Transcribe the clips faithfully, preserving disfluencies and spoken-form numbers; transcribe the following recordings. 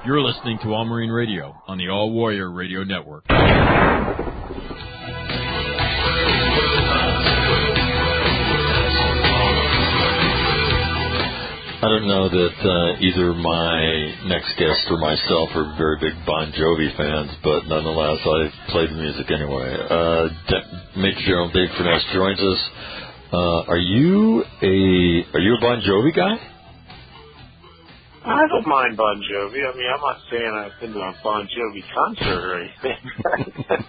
You're listening to All Marine Radio on the All Warrior Radio Network. I don't know that uh, either my next guest or myself are very big Bon Jovi fans, but nonetheless, I play the music anyway. Uh, De- Major General Dave Furness joins us. Uh, are you a are you a Bon Jovi guy? I don't mind Bon Jovi. I mean, I'm not saying I've been to a Bon Jovi concert or anything.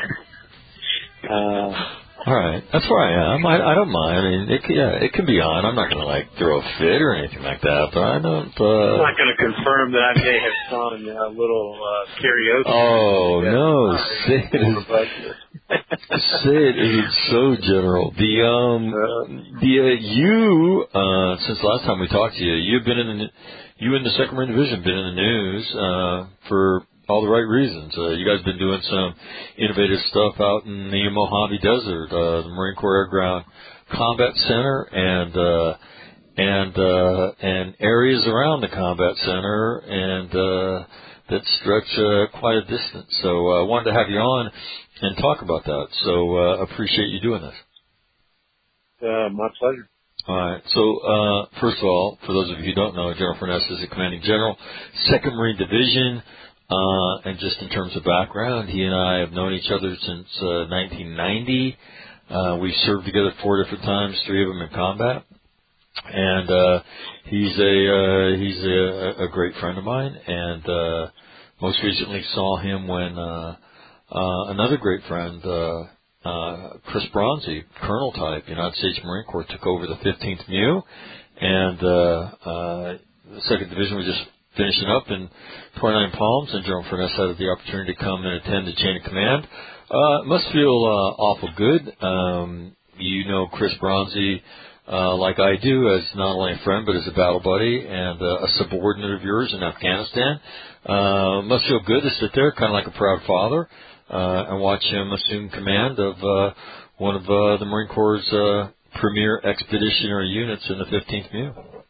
uh, All right, that's where I am. I, I don't mind. I mean, it, yeah, it can be on. I'm not going to like throw a fit or anything like that, but I don't. Uh... I'm not going to confirm that I may have sung a little uh, karaoke. Oh no, Sid is Sid is so general. The um, the uh, you uh, since the last time we talked to you, you've been in the you in the Second Marine Division been in the news uh, for all the right reasons. Uh, you guys have been doing some innovative stuff out in the Mojave Desert, uh, the Marine Corps Air Ground Combat Center, and uh, and uh, and areas around the Combat Center, and uh, that stretch uh, quite a distance. So uh, I wanted to have you on and talk about that. So uh, appreciate you doing this. Uh, my pleasure. All right. So, uh, first of all, for those of you who don't know, General Furness is a commanding general, Second Marine Division. Uh, and just in terms of background, he and I have known each other since uh, nineteen ninety. Uh, we've served together four different times, three of them in combat. And uh, he's a uh, he's a, a great friend of mine. And uh, most recently saw him when uh, uh, another great friend, uh, uh, Chris Bronzy, Colonel type, United States Marine Corps, took over the fifteenth M U, and uh, uh, the Second Division was just finishing up in twenty-nine Palms, and General Furness had the opportunity to come and attend the chain of command. Uh, it must feel uh, awful good. Um, you know Chris Bronzy uh, like I do, as not only a friend but as a battle buddy and uh, a subordinate of yours in Afghanistan. Uh, must feel good to sit there, kind of like a proud father, uh, and watch him assume command of uh, one of uh, the Marine Corps' uh, premier expeditionary units in the fifteenth M U.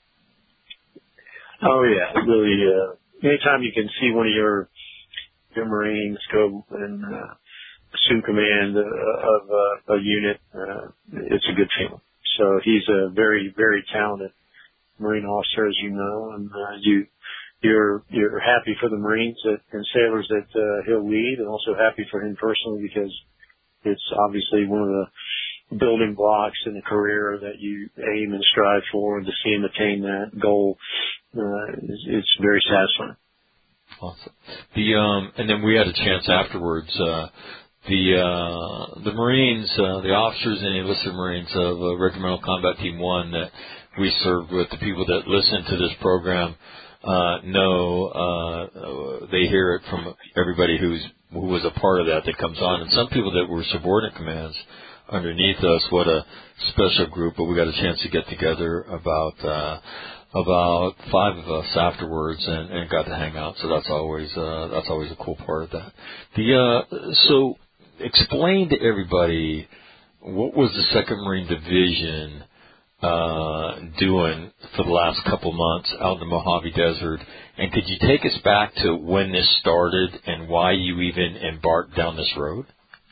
Oh yeah, really. Uh, anytime you can see one of your your Marines go and uh, assume command uh, of uh, a unit, uh, it's a good feeling. So he's a very, very talented Marine officer, as you know, and uh, you you're you're happy for the Marines that, and sailors that uh, he'll lead, and also happy for him personally because it's obviously one of the building blocks in a career that you aim and strive for, and to see him attain that goal. Uh, it's, it's very satisfying. Awesome. The um, and then we had a chance afterwards. Uh, the uh, the Marines, uh, the officers and enlisted Marines of uh, Regimental Combat Team One that we served with, the people that listen to this program uh, know. Uh, they hear it from everybody who's who was a part of that that comes on, and some people that were subordinate commands underneath us. What a special group! But we got a chance to get together about. Uh, About five of us afterwards, and, and got to hang out. So that's always uh, that's always a cool part of that. The uh, so explain to everybody what was the Second Marine Division uh, doing for the last couple months out in the Mojave Desert, and could you take us back to when this started and why you even embarked down this road?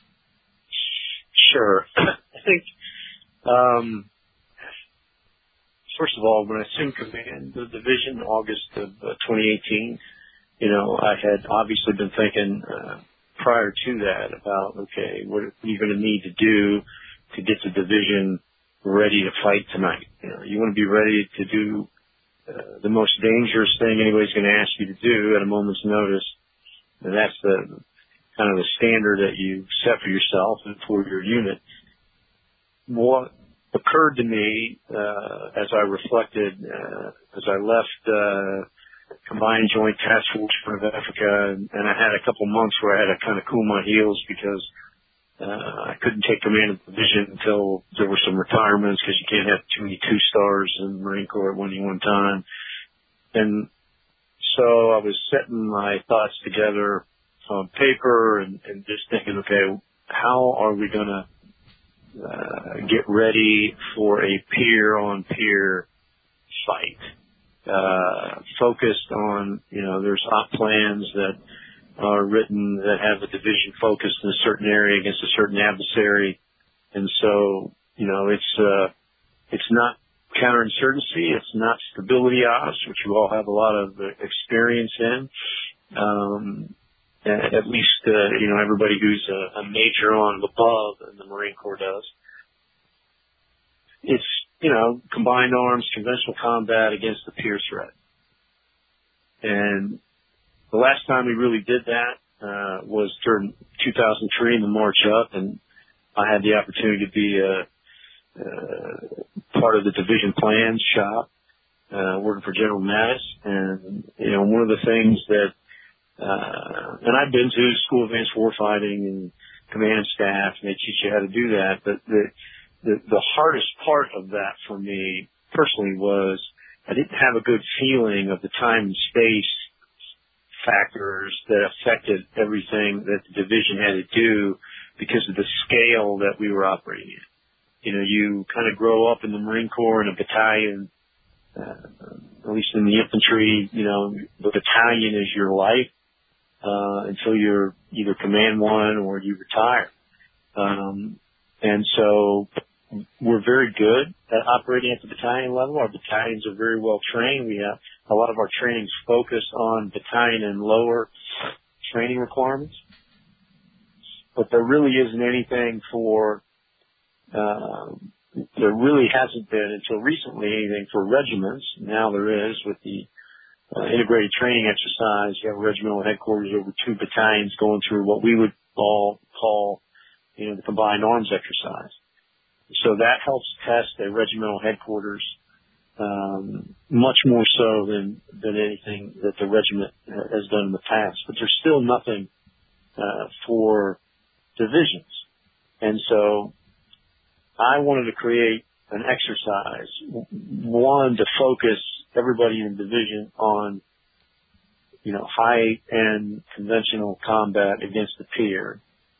Sure, I think. Um, First of all, when I assumed command of the division in August of uh, twenty eighteen, you know, I had obviously been thinking uh, prior to that about, okay, what are you going to need to do to get the division ready to fight tonight? You know, you want to be ready to do uh, the most dangerous thing anybody's going to ask you to do at a moment's notice, and that's the kind of the standard that you set for yourself and for your unit. What occurred to me uh, as I reflected, uh, as I left uh, Combined Joint Task Force for Africa, and, and I had a couple months where I had to kind of cool my heels because uh, I couldn't take command of the division until there were some retirements because you can't have too many two stars in the Marine Corps at one one time. And so I was setting my thoughts together on paper and, and just thinking, okay, how are we going to Uh, get ready for a peer-on-peer fight. uh, focused on, you know, there's op plans that are written that have a division focused in a certain area against a certain adversary. And so, you know, it's, uh, it's not counterinsurgency. It's not stability ops, which you all have a lot of experience in. Um, at least, uh, you know, everybody who's a, a major on above in the Marine Corps does. It's, you know, combined arms, conventional combat against the peer threat. And the last time we really did that, uh, was during two thousand three in the March Up, and I had the opportunity to be, uh, uh, part of the division plans shop, uh, working for General Mattis. And, you know, one of the things that, uh, and I've been to School of Advanced Warfighting and command staff, and they teach you how to do that, but the, the, the hardest part of that for me personally was I didn't have a good feeling of the time and space factors that affected everything that the division had to do because of the scale that we were operating in. You know, you kind of grow up in the Marine Corps in a battalion, uh, at least in the infantry, you know, the battalion is your life, uh, until you're either command one or you retire. Um, and so we're very good at operating at the battalion level. Our battalions are very well trained. We have a lot of our trainings focused on battalion and lower training requirements. But there really isn't anything for, uh, there really hasn't been until recently anything for regiments. Now there is with the uh, integrated training exercise. You have regimental headquarters over two battalions going through what we would all call, you know, the combined arms exercise. So that helps test a regimental headquarters, um, much more so than, than anything that the regiment has done in the past. But there's still nothing, uh, for divisions. And so I wanted to create an exercise, one, to focus everybody in the division on, you know, high-end conventional combat against the peer.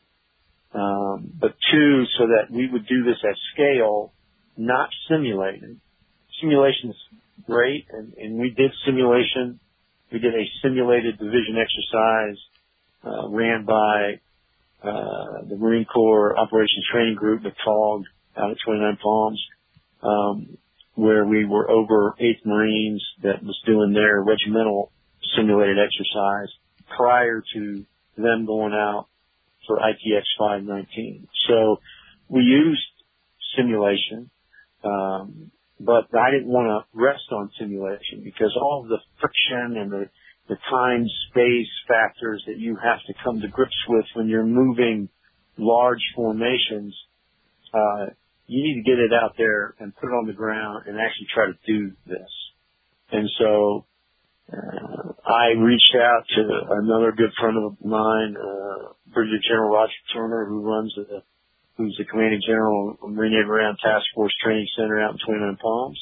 Um, but two, so that we would do this at scale, not simulated. Simulation's great, and, and we did simulation. We did a simulated division exercise, uh, ran by, uh, the Marine Corps Operations Training Group, the T O G, out at twenty-nine Palms, um, where we were over eighth Marines that was doing their regimental simulated exercise prior to them going out for I T X five nineteen. So we used simulation, um, but I didn't want to rest on simulation because all of the friction and the, the time space factors that you have to come to grips with when you're moving large formations, uh, you need to get it out there and put it on the ground and actually try to do this. And so Uh, I reached out to another good friend of mine, uh, Brigadier General Roger Turner, who runs the, who's the commanding general of Marine Air Ground Task Force Training Center out in twenty-nine Palms.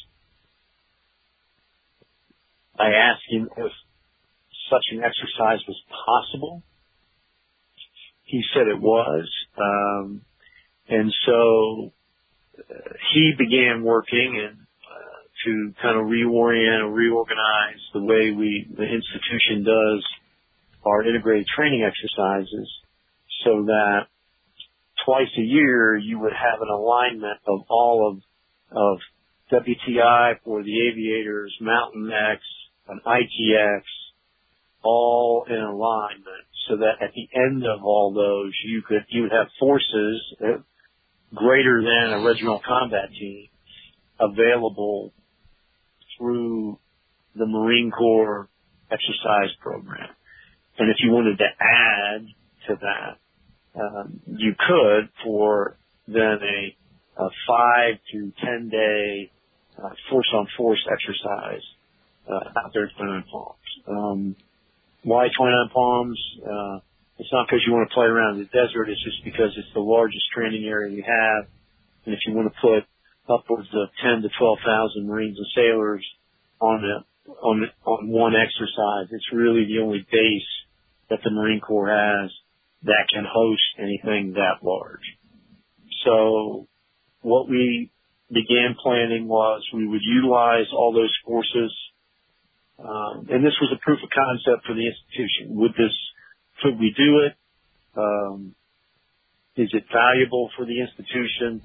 I asked him if such an exercise was possible. He said it was. Um, and so uh, he began working and to kind of reorient or reorganize the way we, the institution does our integrated training exercises so that twice a year you would have an alignment of all of, of W T I for the aviators, Mountain X, an I T X, all in alignment so that at the end of all those you could, you would have forces greater than a regimental combat team available through the Marine Corps exercise program. And if you wanted to add to that, um, you could for then a, a five to ten day uh, force on force exercise uh, out there at twenty-nine Palms. Um, why twenty-nine Palms? Uh, it's not because you want to play around in the desert. It's just because it's the largest training area we have. And if you want to put upwards of ten to twelve thousand Marines and sailors on a, on on one exercise. It's really the only base that the Marine Corps has that can host anything that large. So what we began planning was we would utilize all those forces Um, and this was a proof of concept for the institution. Would this, could we do it? Um, is it valuable for the institution?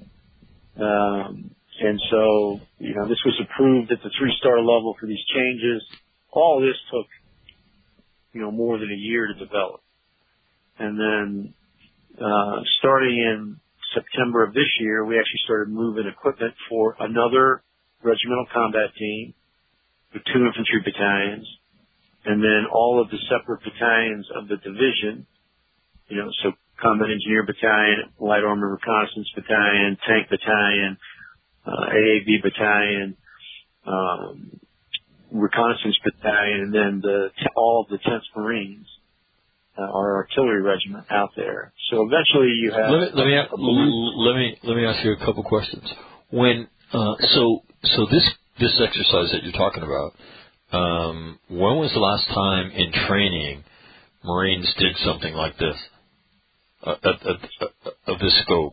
Um, and so, you know, this was approved at the three-star level for these changes. All this took, you know, more than a year to develop. And then, uh, starting in September of this year, we actually started moving equipment for another regimental combat team with two infantry battalions, and then all of the separate battalions of the division, you know, so Combat Engineer Battalion, Light Armor Reconnaissance Battalion, Tank Battalion, uh, A A V Battalion, um, Reconnaissance Battalion, and then the, all of the tenth Marines, uh, our artillery regiment out there. So eventually you have... Let me, let me, let me, let me ask you a couple questions. When, uh, so, so this, this exercise that you're talking about, um, when was the last time in training Marines did something like this, uh, of, of, of this scope?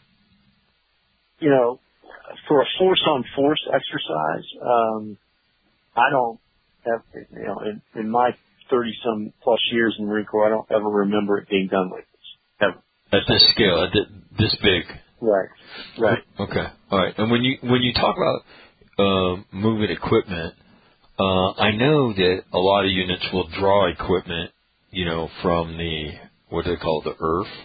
You know, for a force-on-force exercise, um, I don't have, you know, in, in my thirty-some plus years in the Marine Corps, I don't ever remember it being done like this, ever. At this scale, at this big? Right, right. Okay, all right. And when you, when you talk about Uh, moving equipment, uh, I know that a lot of units will draw equipment, you know, from the, what do they call it, the E R F?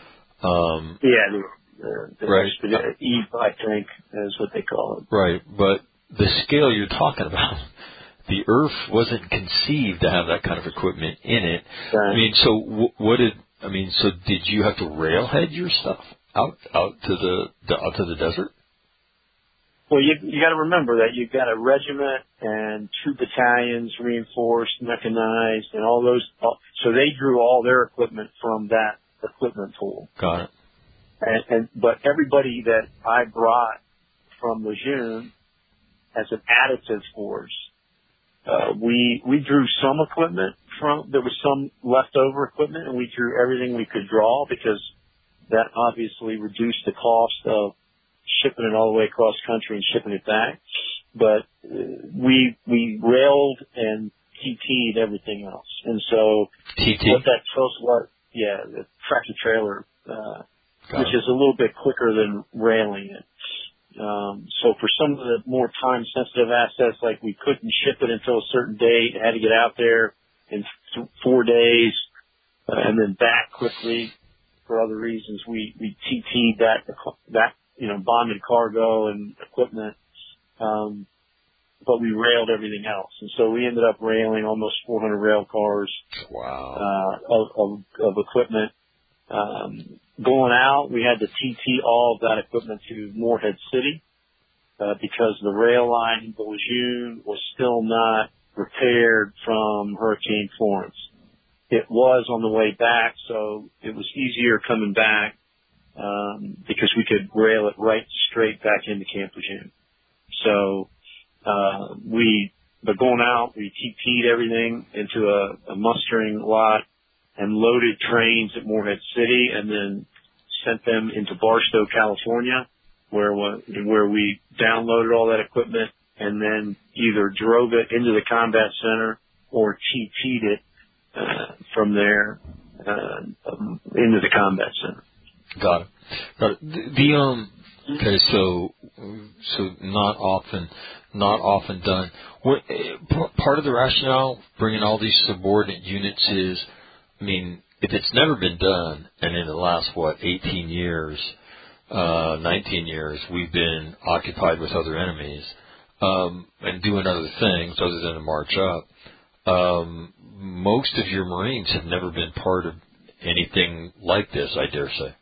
Um, yeah, the, the, the right. E V, I think, is what they call it. Right, but the scale you're talking about, the E R F wasn't conceived to have that kind of equipment in it. Right. I mean, so w- what did, I mean, so did you have to railhead your stuff out, out to the, the out to the desert? Well, you you got to remember that you've got a regiment and two battalions, reinforced, mechanized, and all those. So they drew all their equipment from that equipment pool. Got it. And, and but everybody that I brought from Lejeune as an additive force, uh, we we drew some equipment from. There was some leftover equipment, and we drew everything we could draw because that obviously reduced the cost of shipping it all the way across country and shipping it back. But uh, we we railed and T T'd everything else. And so T T? What that tells what, yeah, the tractor trailer, uh, which it. is a little bit quicker than railing it. Um, so for some of the more time-sensitive assets, like we couldn't ship it until a certain date, had to get out there in th- four days uh, and then back quickly. For other reasons, we, we T T'd that, that, you know, bonded cargo and equipment, um, but we railed everything else. And so we ended up railing almost four hundred rail cars, wow, uh, of, of, of equipment. Um, going out, we had to T T all of that equipment to Morehead City, uh, because the rail line in Lejeune was still not repaired from Hurricane Florence. It was on the way back, so it was easier coming back. Um, because we could rail it right straight back into Camp Lejeune. So, uh, we, but going out, we T T'd everything into a, a mustering lot and loaded trains at Morehead City and then sent them into Barstow, California, where, where we downloaded all that equipment and then either drove it into the combat center or T T'd it, uh, from there, uh, um, into the combat center. Got it. Got it. The, the um. Okay, so so not often, not often done. What part of the rationale bringing all these subordinate units is, I mean, if it's never been done, and in the last what eighteen years, uh, nineteen years, we've been occupied with other enemies, um, and doing other things other than to march up. Um, most of your Marines have never been part of anything like this, I dare say.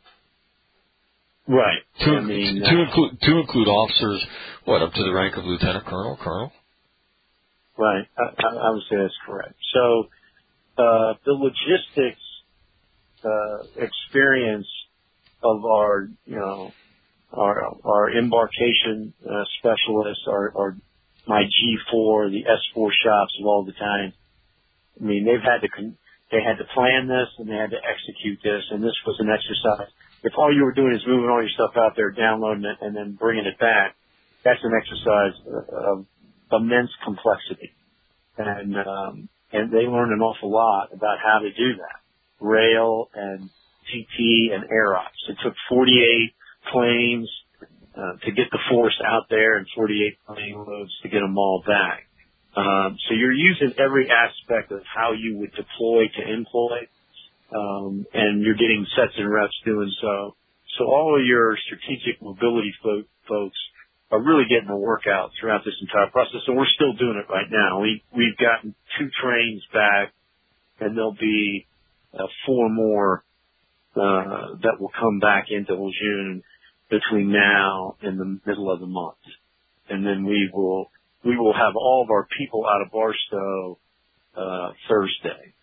Right. To, I mean, to, uh, include, to include officers, what, up to the rank of lieutenant colonel, colonel? Right. I, I would say that's correct. So, uh, the logistics, uh, experience of our, you know, our, our embarkation, uh, specialists, our, our, my G four, the S four shops of all the time. I mean, they've had to, con- they had to plan this and they had to execute this, and this was an exercise. If all you were doing is moving all your stuff out there, downloading it, and then bringing it back, that's an exercise of immense complexity. and um, and they learned an awful lot about how to do that. Rail and T T and air ops. It took forty-eight planes uh, to get the force out there and forty-eight plane loads to get them all back. Um, so you're using every aspect of how you would deploy to employ, um, and you're getting sets and reps doing so. So all of your strategic mobility fo- folks are really getting a workout throughout this entire process, and we're still doing it right now. We, we've gotten two trains back, and there'll be uh, four more uh, that will come back into Lejeune between now and the middle of the month. And then we will we will have all of our people out of Barstow uh, Thursday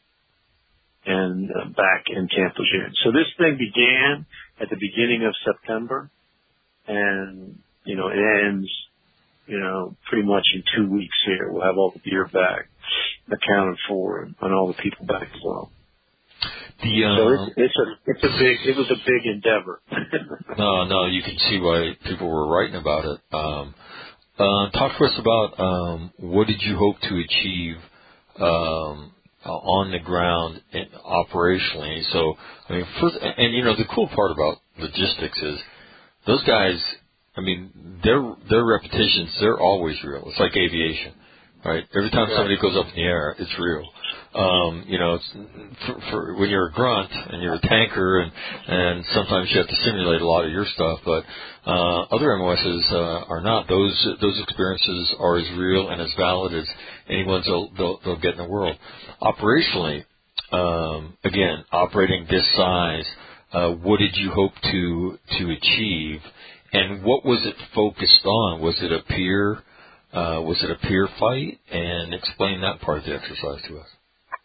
and uh, back in Camp Lejeune. So this thing began at the beginning of September, and, you know, it ends, you know, pretty much in two weeks here. We'll have all the gear back accounted for and, and all the people back as well. The, uh, so it's, it's a it's a big it was a big endeavor. no, no, you can see why people were writing about it. Um, uh, talk to us about um, what did you hope to achieve um, on the ground and operationally. So, I mean, first, and you know, the cool part about logistics is those guys. I mean, their their reputations, they're always real. It's like aviation, right? Every time somebody goes up in the air, it's real. Um, you know, it's, for, for when you're a grunt and you're a tanker, and and sometimes you have to simulate a lot of your stuff, but uh, other M O Ss uh, are not. Those those experiences are as real and as valid as anyone's they'll, they'll, they'll get in the world. Operationally, um, again, operating this size, uh, what did you hope to to achieve? And what was it focused on? Was it a peer? Uh, was it a peer fight? And explain that part of the exercise to us.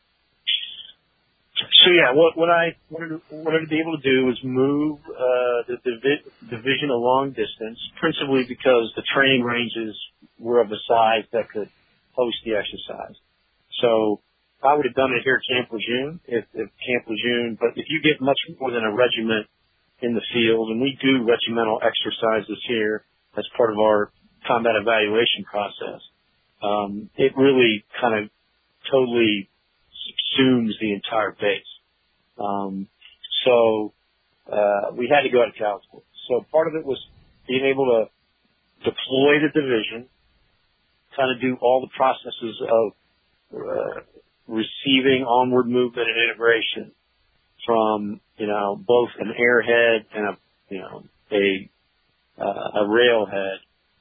So yeah, what, what I wanted to, wanted to be able to do was move uh, the divi- division a long distance, principally because the training ranges were of a size that could host the exercise. So I would have done it here at Camp Lejeune, if, if Camp Lejeune, but if you get much more than a regiment in the field, and we do regimental exercises here as part of our combat evaluation process, um, it really kind of totally subsumes the entire base. Um, so uh, we had to go out of California. So part of it was being able to deploy the division, kind of do all the processes of uh, receiving onward movement and integration from, you know, both an airhead and a, you know, a uh, a railhead.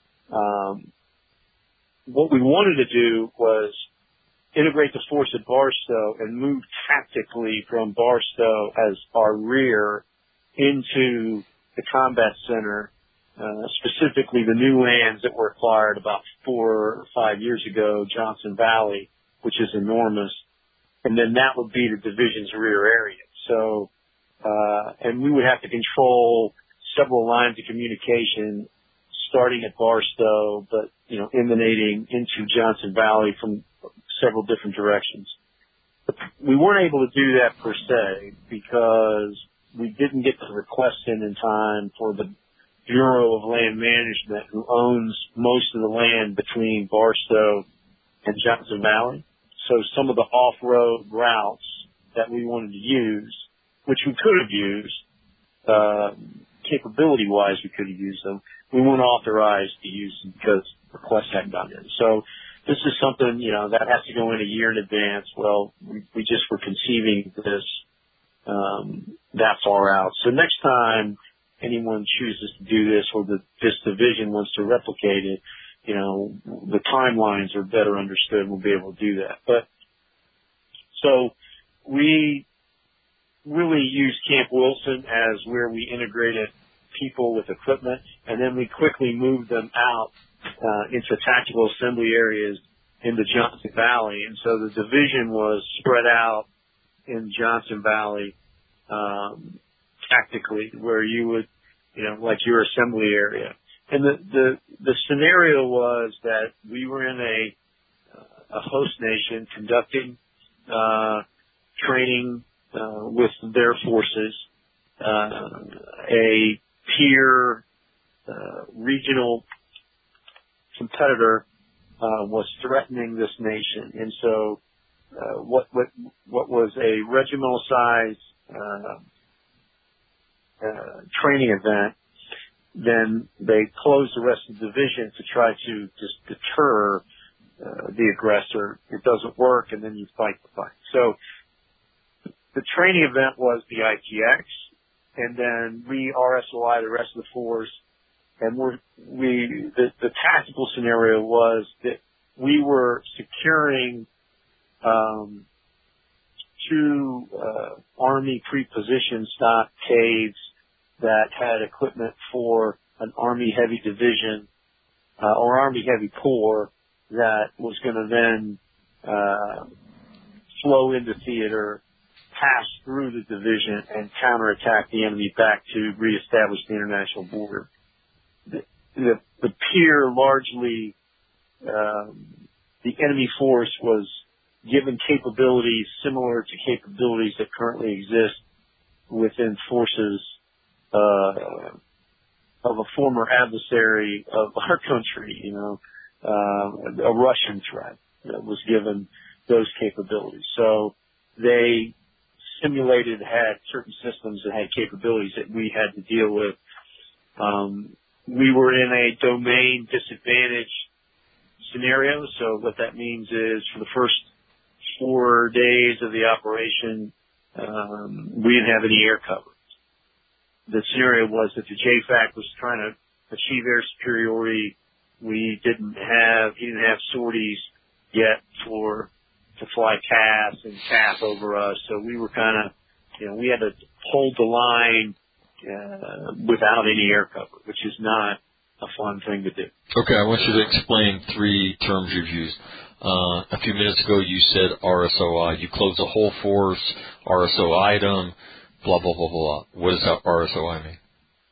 Um, what we wanted to do was integrate the force at Barstow and move tactically from Barstow as our rear into the combat center, uh, specifically the new lands that were acquired about four or five years ago, Johnson Valley, which is enormous, and then that would be the division's rear area. So, uh, and we would have to control several lines of communication starting at Barstow, but, you know, emanating into Johnson Valley from several different directions. But we weren't able to do that per se because we didn't get the request in in time for the Bureau of Land Management, who owns most of the land between Barstow and Johnson Valley. So some of the off-road routes that we wanted to use, which we could have used, uh, capability-wise we could have used them, we weren't authorized to use them because requests hadn't gone in. So this is something, you know, that has to go in a year in advance. Well, we, we just were conceiving this um, that far out. So next time anyone chooses to do this or the, this division wants to replicate it, you know, the timelines are better understood. We'll be able to do that. But so we really used Camp Wilson as where we integrated people with equipment, and then we quickly moved them out uh, into tactical assembly areas in the Johnson Valley. And so the division was spread out in Johnson Valley um, tactically, where you would, you know, like your assembly area. And the, the, the scenario was that we were in a, a host nation conducting, uh, training, uh, with their forces, uh, a peer, uh, regional competitor uh, was threatening this nation. And so uh, what, what, what was a regimental size uh, uh, training event, then they closed the rest of the division to try to just deter uh, the aggressor. It doesn't work, and then you fight the fight. So the training event was the I T X, and then we R S O I the rest of the force. And we're, we the, the tactical scenario was that we were securing um, two uh, Army pre-position stock caves that had equipment for an Army heavy division uh, or Army heavy corps that was going to then uh, flow into theater, pass through the division, and counterattack the enemy back to reestablish the international border. The, the, the pier largely, um, the enemy force was given capabilities similar to capabilities that currently exist within forces uh, of a former adversary of our country, you know, uh, a Russian threat that was given those capabilities. So they simulated, had certain systems that had capabilities that we had to deal with. Um, we were in a domain disadvantage scenario. So what that means is for the first four days of the operation, um, we didn't have any air cover. The scenario was that the J FAC was trying to achieve air superiority. We didn't have, he didn't have sorties yet for, to fly C A S and C A F over us. So we were kind of, you know, we had to hold the line, uh, without any air cover, which is not a fun thing to do. Okay, I want you to explain three terms you've used. Uh, a few minutes ago you said R S O I. You closed the whole force, R S O item, blah, blah, blah, blah. What does that R S O I mean?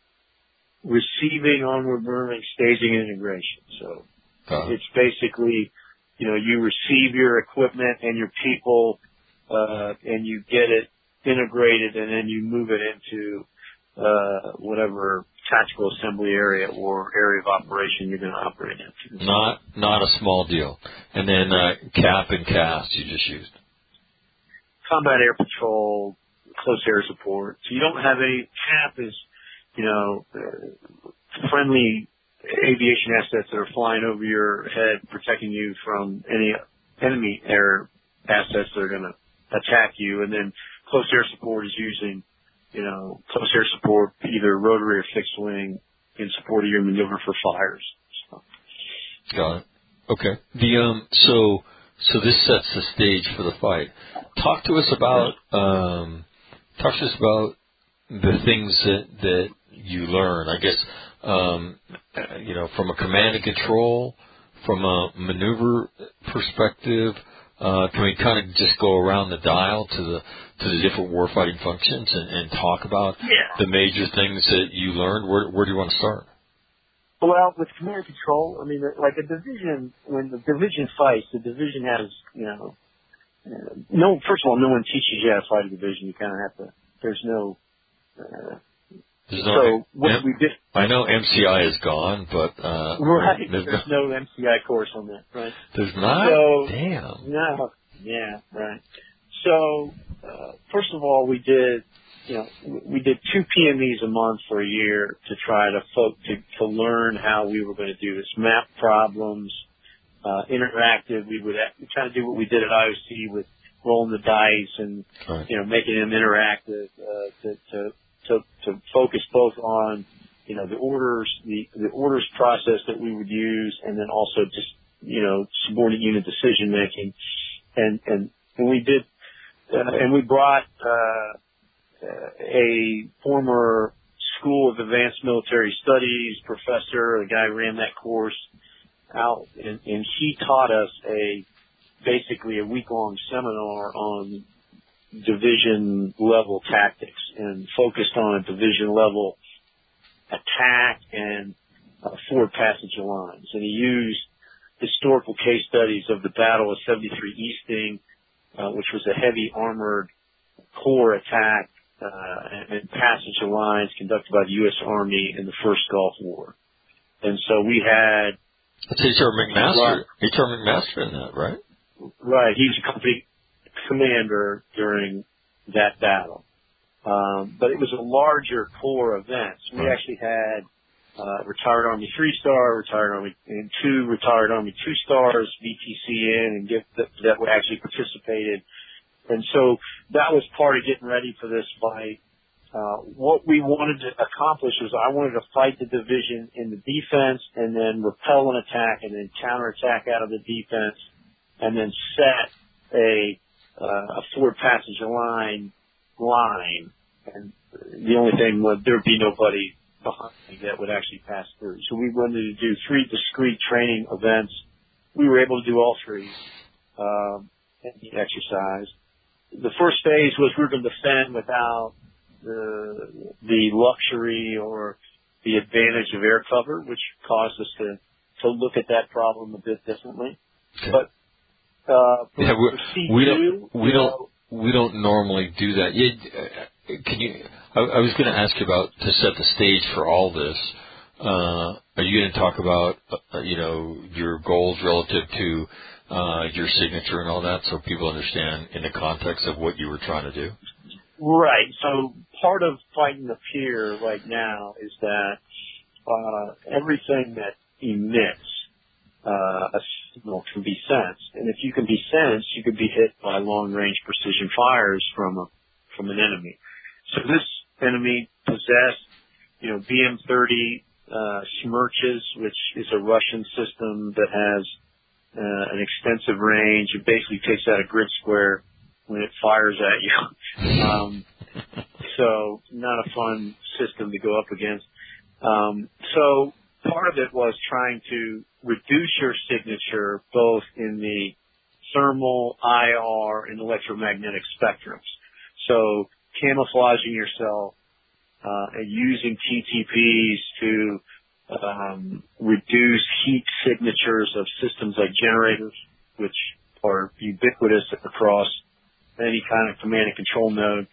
Receiving, onward moving, staging, and integration. So uh-huh. It's basically, you know, you receive your equipment and your people, uh, and you get it integrated, and then you move it into uh, whatever tactical assembly area or area of operation you're going to operate in. Not not a small deal. And then uh, C A P and C A S you just used. Combat Air Patrol, close air support. So you don't have any, C A P is, you know, uh, friendly aviation assets that are flying over your head, protecting you from any enemy air assets that are going to attack you. And then close air support is using, you know, close air support, either rotary or fixed wing, in support of your maneuver for fires. So. Got it. Okay. The um. So so this sets the stage for the fight. Talk to us about um. Talk to us about the things that that you learn. I guess um. You know, from a command and control, from a maneuver perspective. Uh, can we kind of just go around the dial to the to the different warfighting functions and, and talk about yeah. the major things that you learned? Where, where do you want to start? Well, with command and control, I mean, like a division, when the division fights, the division has, you know, uh, no. First of all, no one teaches you how to fight a division. You kind of have to. There's no. Uh, There's no so what M- we did. I know M C I is gone, but uh, right. There's, there's no, no M C I course on that, right? There's not. So, Damn. No. Yeah. Right. So uh, first of all, we did. You know, we did two P M Es a month for a year to try to folk to, to learn how we were going to do this. Map problems, uh, interactive. We would kind of do what we did at I O C with rolling the dice and right. you know making them interactive uh, to, to to to focus both on you know the orders the the orders process that we would use, and then also just you know subordinate unit decision making, and and, and we did uh, and we brought. Uh, a former School of Advanced Military Studies professor, the guy who ran that course out, and, and he taught us a basically a week-long seminar on division level tactics and focused on a division level attack and uh, forward passage of lines. And he used historical case studies of the Battle of seventy-three Easting, uh, which was a heavy armored corps attack Uh, and, and passage of lines conducted by the U S Army in the first Gulf War. And so we had That's H R McMaster. H R McMaster in that, right? Right. He's a company commander during that battle. Um, but it was a larger core event. So we right. actually had uh, retired Army three-star, retired Army and two retired Army two-stars, V T C in, and get that, that actually participated. And so that was part of getting ready for this fight. Uh, what we wanted to accomplish was I wanted to fight the division in the defense and then repel an attack and then counterattack out of the defense and then set a, uh, a forward passage line line. And the only thing was there'd be nobody behind me that would actually pass through. So we wanted to do three discrete training events. We were able to do all three, um, in the exercise. The first phase was we were going to defend without the the luxury or the advantage of air cover, which caused us to, to look at that problem a bit differently. Okay. But uh, for, yeah, for C two, we don't we don't know, we don't normally do that. You, uh, can you? I, I was going to ask you about to set the stage for all this. Uh, are you going to talk about uh, you know your goals relative to uh, your signature and all that, so people understand in the context of what you were trying to do? Right. So part of fighting the peer right now is that uh, everything that emits uh, a signal can be sensed, and if you can be sensed, you could be hit by long-range precision fires from a from an enemy. So this enemy possessed, you know, B M thirty uh, Smerches, which is a Russian system that has uh, an extensive range. It basically takes out a grid square when it fires at you. Um, so not a fun system to go up against. Um, so part of it was trying to reduce your signature both in the thermal, I R, and electromagnetic spectrums. So camouflaging yourself uh, and using T T Ps to um, reduce heat signatures of systems like generators, which are ubiquitous across any kind of command and control node,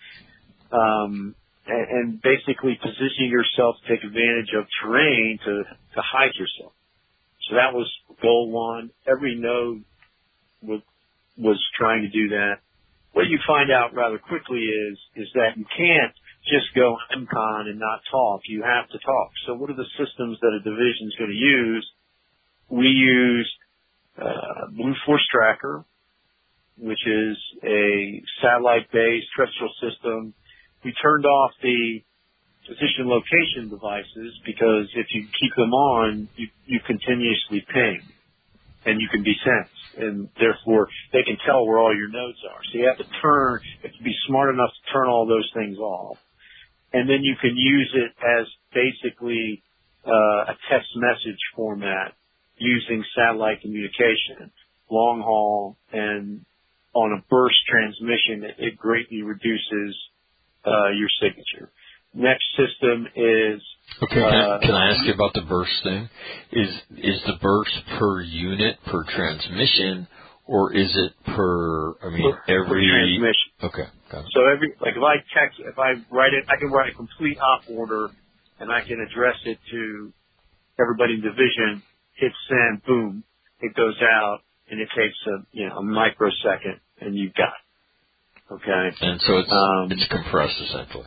um, and, and basically positioning yourself to take advantage of terrain to, to hide yourself. So that was goal one. Every node was, was trying to do that. What you find out rather quickly is, is that you can't just go M CON and not talk. You have to talk. So what are the systems that a division is going to use? We used uh, Blue Force Tracker, which is a satellite-based terrestrial system. We turned off the position location devices because if you keep them on, you, you continuously ping and you can be sensed, and therefore they can tell where all your nodes are. So you have to turn, you have to be smart enough to turn all those things off. And then you can use it as basically uh, a text message format using satellite communication, long haul, and on a burst transmission, it, it greatly reduces uh, your signature. Next system is. Okay, can, uh, I, can I ask you about the burst thing? Is is the burst per unit per transmission, or is it per? I mean, per, every per transmission. Okay, got it. So every like if I text, if I write it, I can write a complete op order, and I can address it to everybody in division. Hit send, boom, it goes out. And it takes a you know a microsecond, and you've got it. Okay. And so it's um, it's compressed essentially.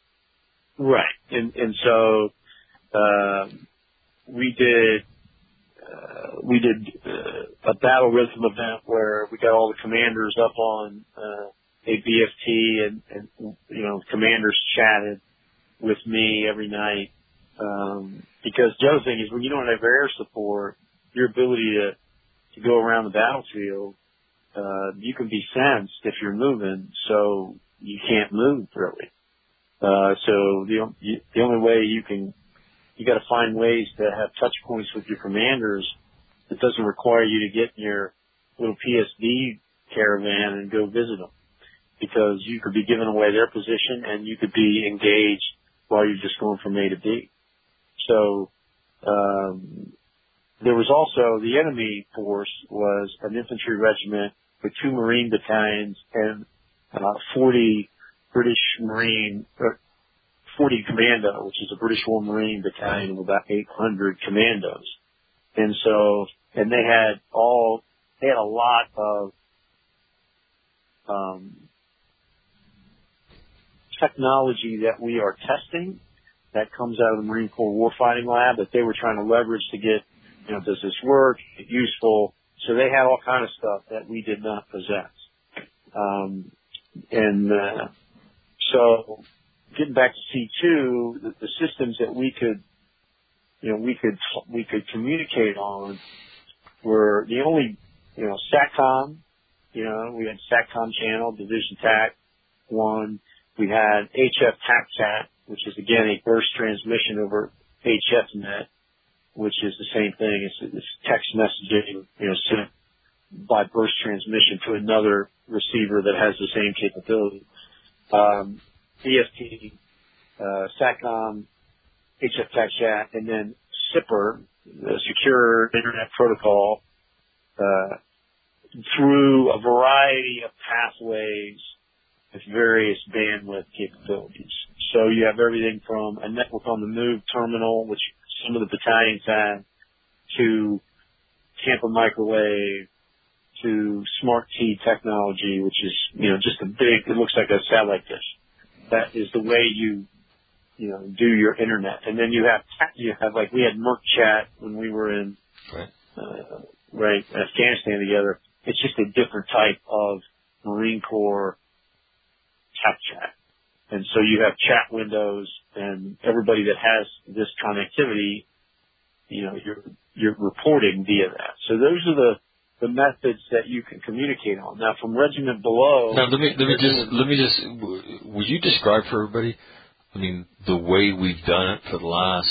Right. And and so uh, we did uh, we did uh, a battle rhythm event where we got all the commanders up on uh, a B F T, and, and you know commanders chatted with me every night um, because the other thing is when you don't have air support, your ability to to go around the battlefield, uh, you can be sensed if you're moving, so you can't move really. Uh, so the, the only way you can, you gotta find ways to have touch points with your commanders that doesn't require you to get in your little P S D caravan and go visit them. Because you could be giving away their position and you could be engaged while you're just going from A to B. So, um, there was also, the enemy force was an infantry regiment with two Marine battalions and uh, forty British Marine, or forty Commando, which is a British War Marine battalion of about eight hundred commandos. And so, and they had all, they had a lot of, um, technology that we are testing that comes out of the Marine Corps Warfighting Lab that they were trying to leverage to get, you know, does this work? Is it useful? So they had all kind of stuff that we did not possess. Um, and, uh, so getting back to C two, the, the systems that we could, you know, we could, we could communicate on were the only, you know, SATCOM, you know, we had SATCOM channel, Division T A C one. We had H F TACChat, which is again a burst transmission over H F net, which is the same thing. It's, it's text messaging, you know, sent by burst transmission to another receiver that has the same capability. Um, B S T, uh, SATCOM, H F TACChat, and then S I P R, the Secure Internet Protocol, uh, through a variety of pathways with various bandwidth capabilities. So you have everything from a network on the move terminal, which some of the battalions had, to Tampa microwave, to Smart T technology, which is, you know, just a big, it looks like a satellite dish. That is the way you, you know, do your internet. And then you have, you have like, we had MercChat when we were in, right, uh, right, Afghanistan together. It's just a different type of Marine Corps TACChat. And so you have chat windows, and everybody that has this connectivity, you know, you're, you're reporting via that. So those are the, the methods that you can communicate on. Now, from regiment below. Now, let me let me just let me just. Would you describe for everybody? I mean, the way we've done it for the last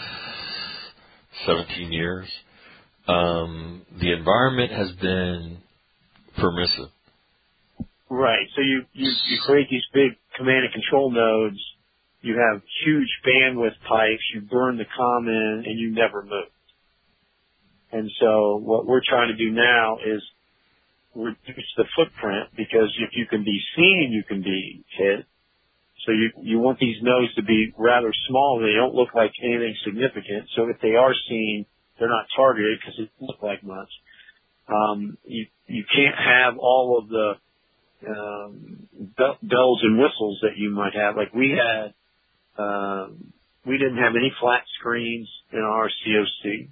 seventeen years. Um, the environment has been permissive. Right. So you, you you create these big command and control nodes. You have huge bandwidth pipes. You burn the comm in, and you never move. And so what we're trying to do now is reduce the footprint, because if you can be seen, you can be hit. So you, you want these nodes to be rather small. They don't look like anything significant. So if they are seen, they're not targeted because it doesn't look like much. Um, you, you can't have all of the, um, be- bells and whistles that you might have. Like we had, um, we didn't have any flat screens in our C O C.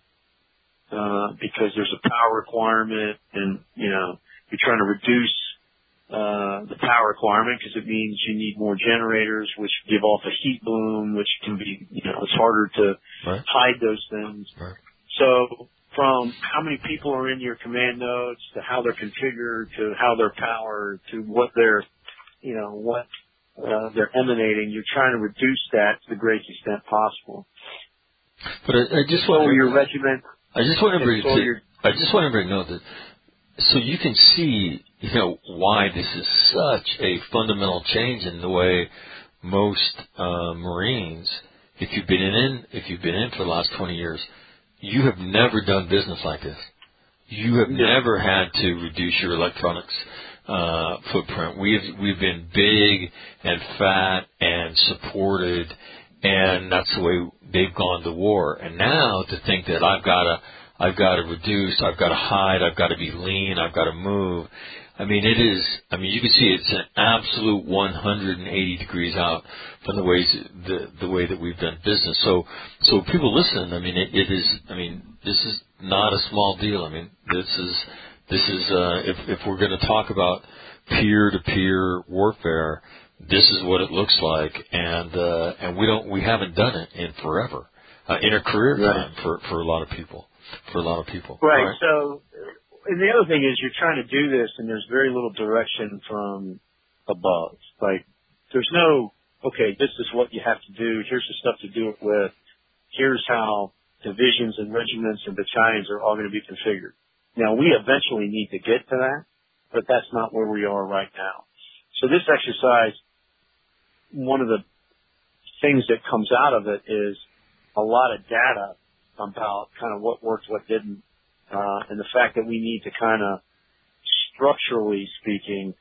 Uh, because there's a power requirement, and, you know, you're trying to reduce, uh, the power requirement because it means you need more generators, which give off a heat bloom, which can be, you know, it's harder to right. hide those things. Right. So from how many people are in your command nodes to how they're configured to how they're powered to what they're, you know, what, uh, they're emanating, you're trying to reduce that to the greatest extent possible. But I, I just want so your regiment. I just want everybody to, I just want everybody to know that, so you can see, you know, why this is such a fundamental change in the way most uh, Marines, if you've been in, if you've been in for the last twenty years, you have never done business like this. You have yeah. never had to reduce your electronics uh, footprint. We've we've been big and fat and supported. And that's the way they've gone to war. And now to think that I've got to, I've got to reduce, I've got to hide, I've got to be lean, I've got to move. I mean, it is. I mean, you can see it's an absolute one hundred eighty degrees out from the ways the the way that we've done business. So, so people listen. I mean, it, it is. I mean, this is not a small deal. I mean, this is this is uh, if if we're going to talk about peer to peer warfare, this is what it looks like, and uh, and we don't we haven't done it in forever, uh, in a career right. time for for a lot of people, for a lot of people. Right. right. So, and the other thing is you're trying to do this, and there's very little direction from above. Like, there's no okay, this is what you have to do. Here's the stuff to do it with. Here's how divisions and regiments and battalions are all going to be configured. Now, we eventually need to get to that, but that's not where we are right now. So this exercise, one of the things that comes out of it is a lot of data about kind of what worked, what didn't, uh, and the fact that we need to kind of structurally speaking,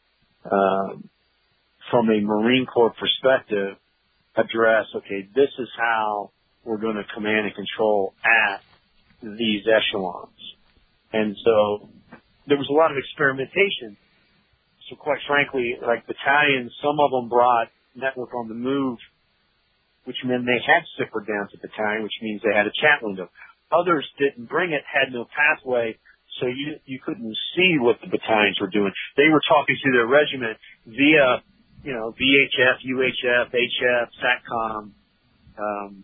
um, from a Marine Corps perspective, address, okay, this is how we're going to command and control at these echelons. And so there was a lot of experimentation. So quite frankly, like battalions, some of them brought Network on the Move, which meant they had S I P R down to battalion, which means they had a chat window. Others didn't bring it, had no pathway, so you you couldn't see what the battalions were doing. They were talking to their regiment via, you know, V H F, U H F, H F, SATCOM. Um,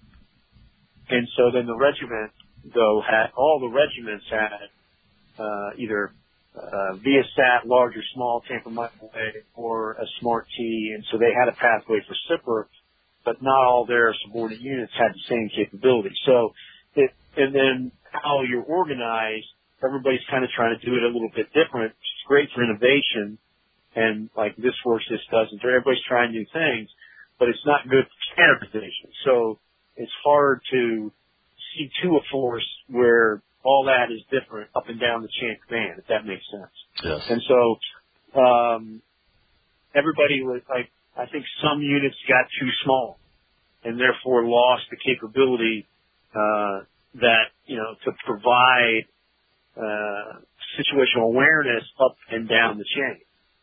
and so then the regiment, though, had, all the regiments had uh, either uh, ViaSat, large or small, tamper microwave, or a Smart T, and so they had a pathway for S I P R, but not all their subordinate units had the same capability. So, it, and then how you're organized, everybody's kind of trying to do it a little bit different. It's great for innovation, and like this works, this doesn't. Everybody's trying new things, but it's not good for standardization. So it's hard to see to a force where all that is different up and down the chain of command, if that makes sense. Yes. And so um, everybody was like, I think some units got too small and therefore lost the capability uh, that, you know, to provide uh, situational awareness up and down the chain.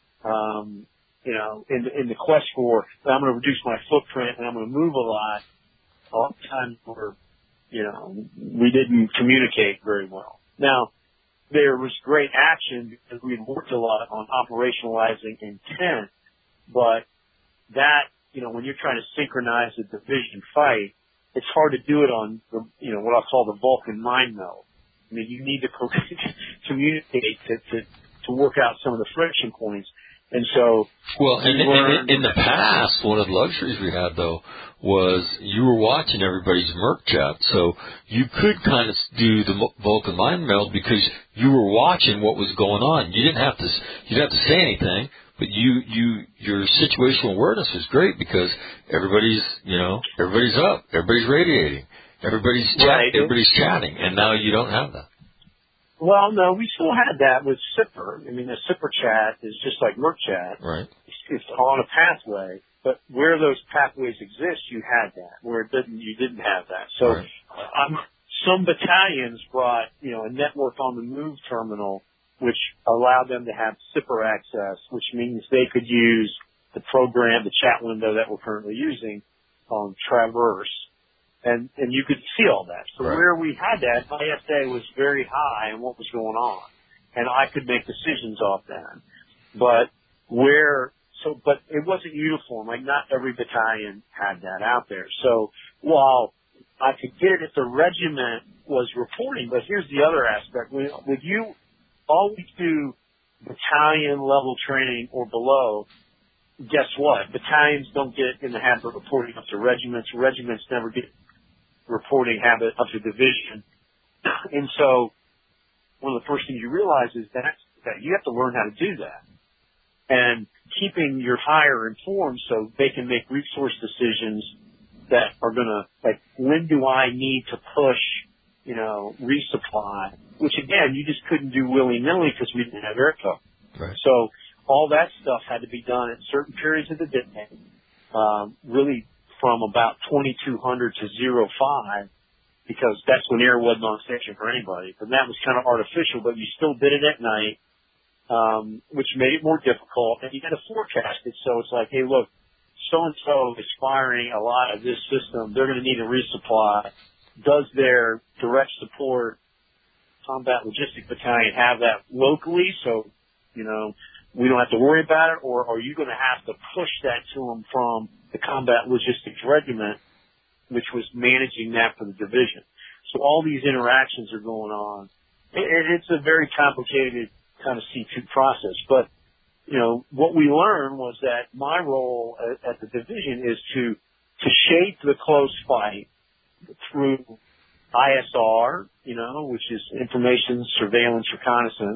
Um, you know, in, in the quest for, I'm going to reduce my footprint and I'm going to move a lot, all the time we're, you know, we didn't communicate very well. Now, there was great action because we had worked a lot on operationalizing intent, but that, you know, when you're trying to synchronize a division fight, it's hard to do it on the, you know, what I'll call the Vulcan mind meld. I mean, you need to communicate to, to, to work out some of the friction points. And so, well, and in, in, in the past, one of the luxuries we had though was you were watching everybody's Merc chat, so you could kind of do the Vulcan mind meld because you were watching what was going on. You didn't have to, you didn't have to say anything, but you, you, your situational awareness was great because everybody's, you know, everybody's up, everybody's radiating, everybody's chat, right. everybody's chatting, and now you don't have that. Well, no, we still had that with S I P R. I mean, the S I P R chat is just like Merc chat. Right. It's, it's on a pathway, but where those pathways exist, you had that. Where it didn't, you didn't have that. So, right. um, some battalions brought, you know, a Network on the Move terminal, which allowed them to have S I P R access, which means they could use the program, the chat window that we're currently using on Traverse. And, and you could see all that. So right. where we had that, I S A was very high in what was going on. And I could make decisions off that. But where, so, but it wasn't uniform. Like not every battalion had that out there. So while I could get it if the regiment was reporting, but here's the other aspect. When, when you always do battalion level training or below, guess what? Battalions don't get in the habit of reporting up to regiments. Regiments never get reporting habit up to division. And so one of the first things you realize is that, that you have to learn how to do that. And keeping your higher informed so they can make resource decisions that are going to, like, when do I need to push, you know, resupply, which again, you just couldn't do willy-nilly because we didn't have air cover. Right. So all that stuff had to be done at certain periods of the day, um, really from about twenty-two hundred to zero five, because that's when air wasn't on station for anybody. But that was kind of artificial, but you still did it at night, um, which made it more difficult. And you had to forecast it, so it's like, hey, look, so-and-so is firing a lot of this system. They're going to need a resupply. Does their direct support combat logistic battalion have that locally so, you know, we don't have to worry about it, or are you going to have to push that to them from the combat logistics regiment, which was managing that for the division? So all these interactions are going on. It, it's a very complicated kind of C two process, but, you know, what we learned was that my role at, at the division is to, to shape the close fight through I S R, you know, which is information, surveillance, reconnaissance,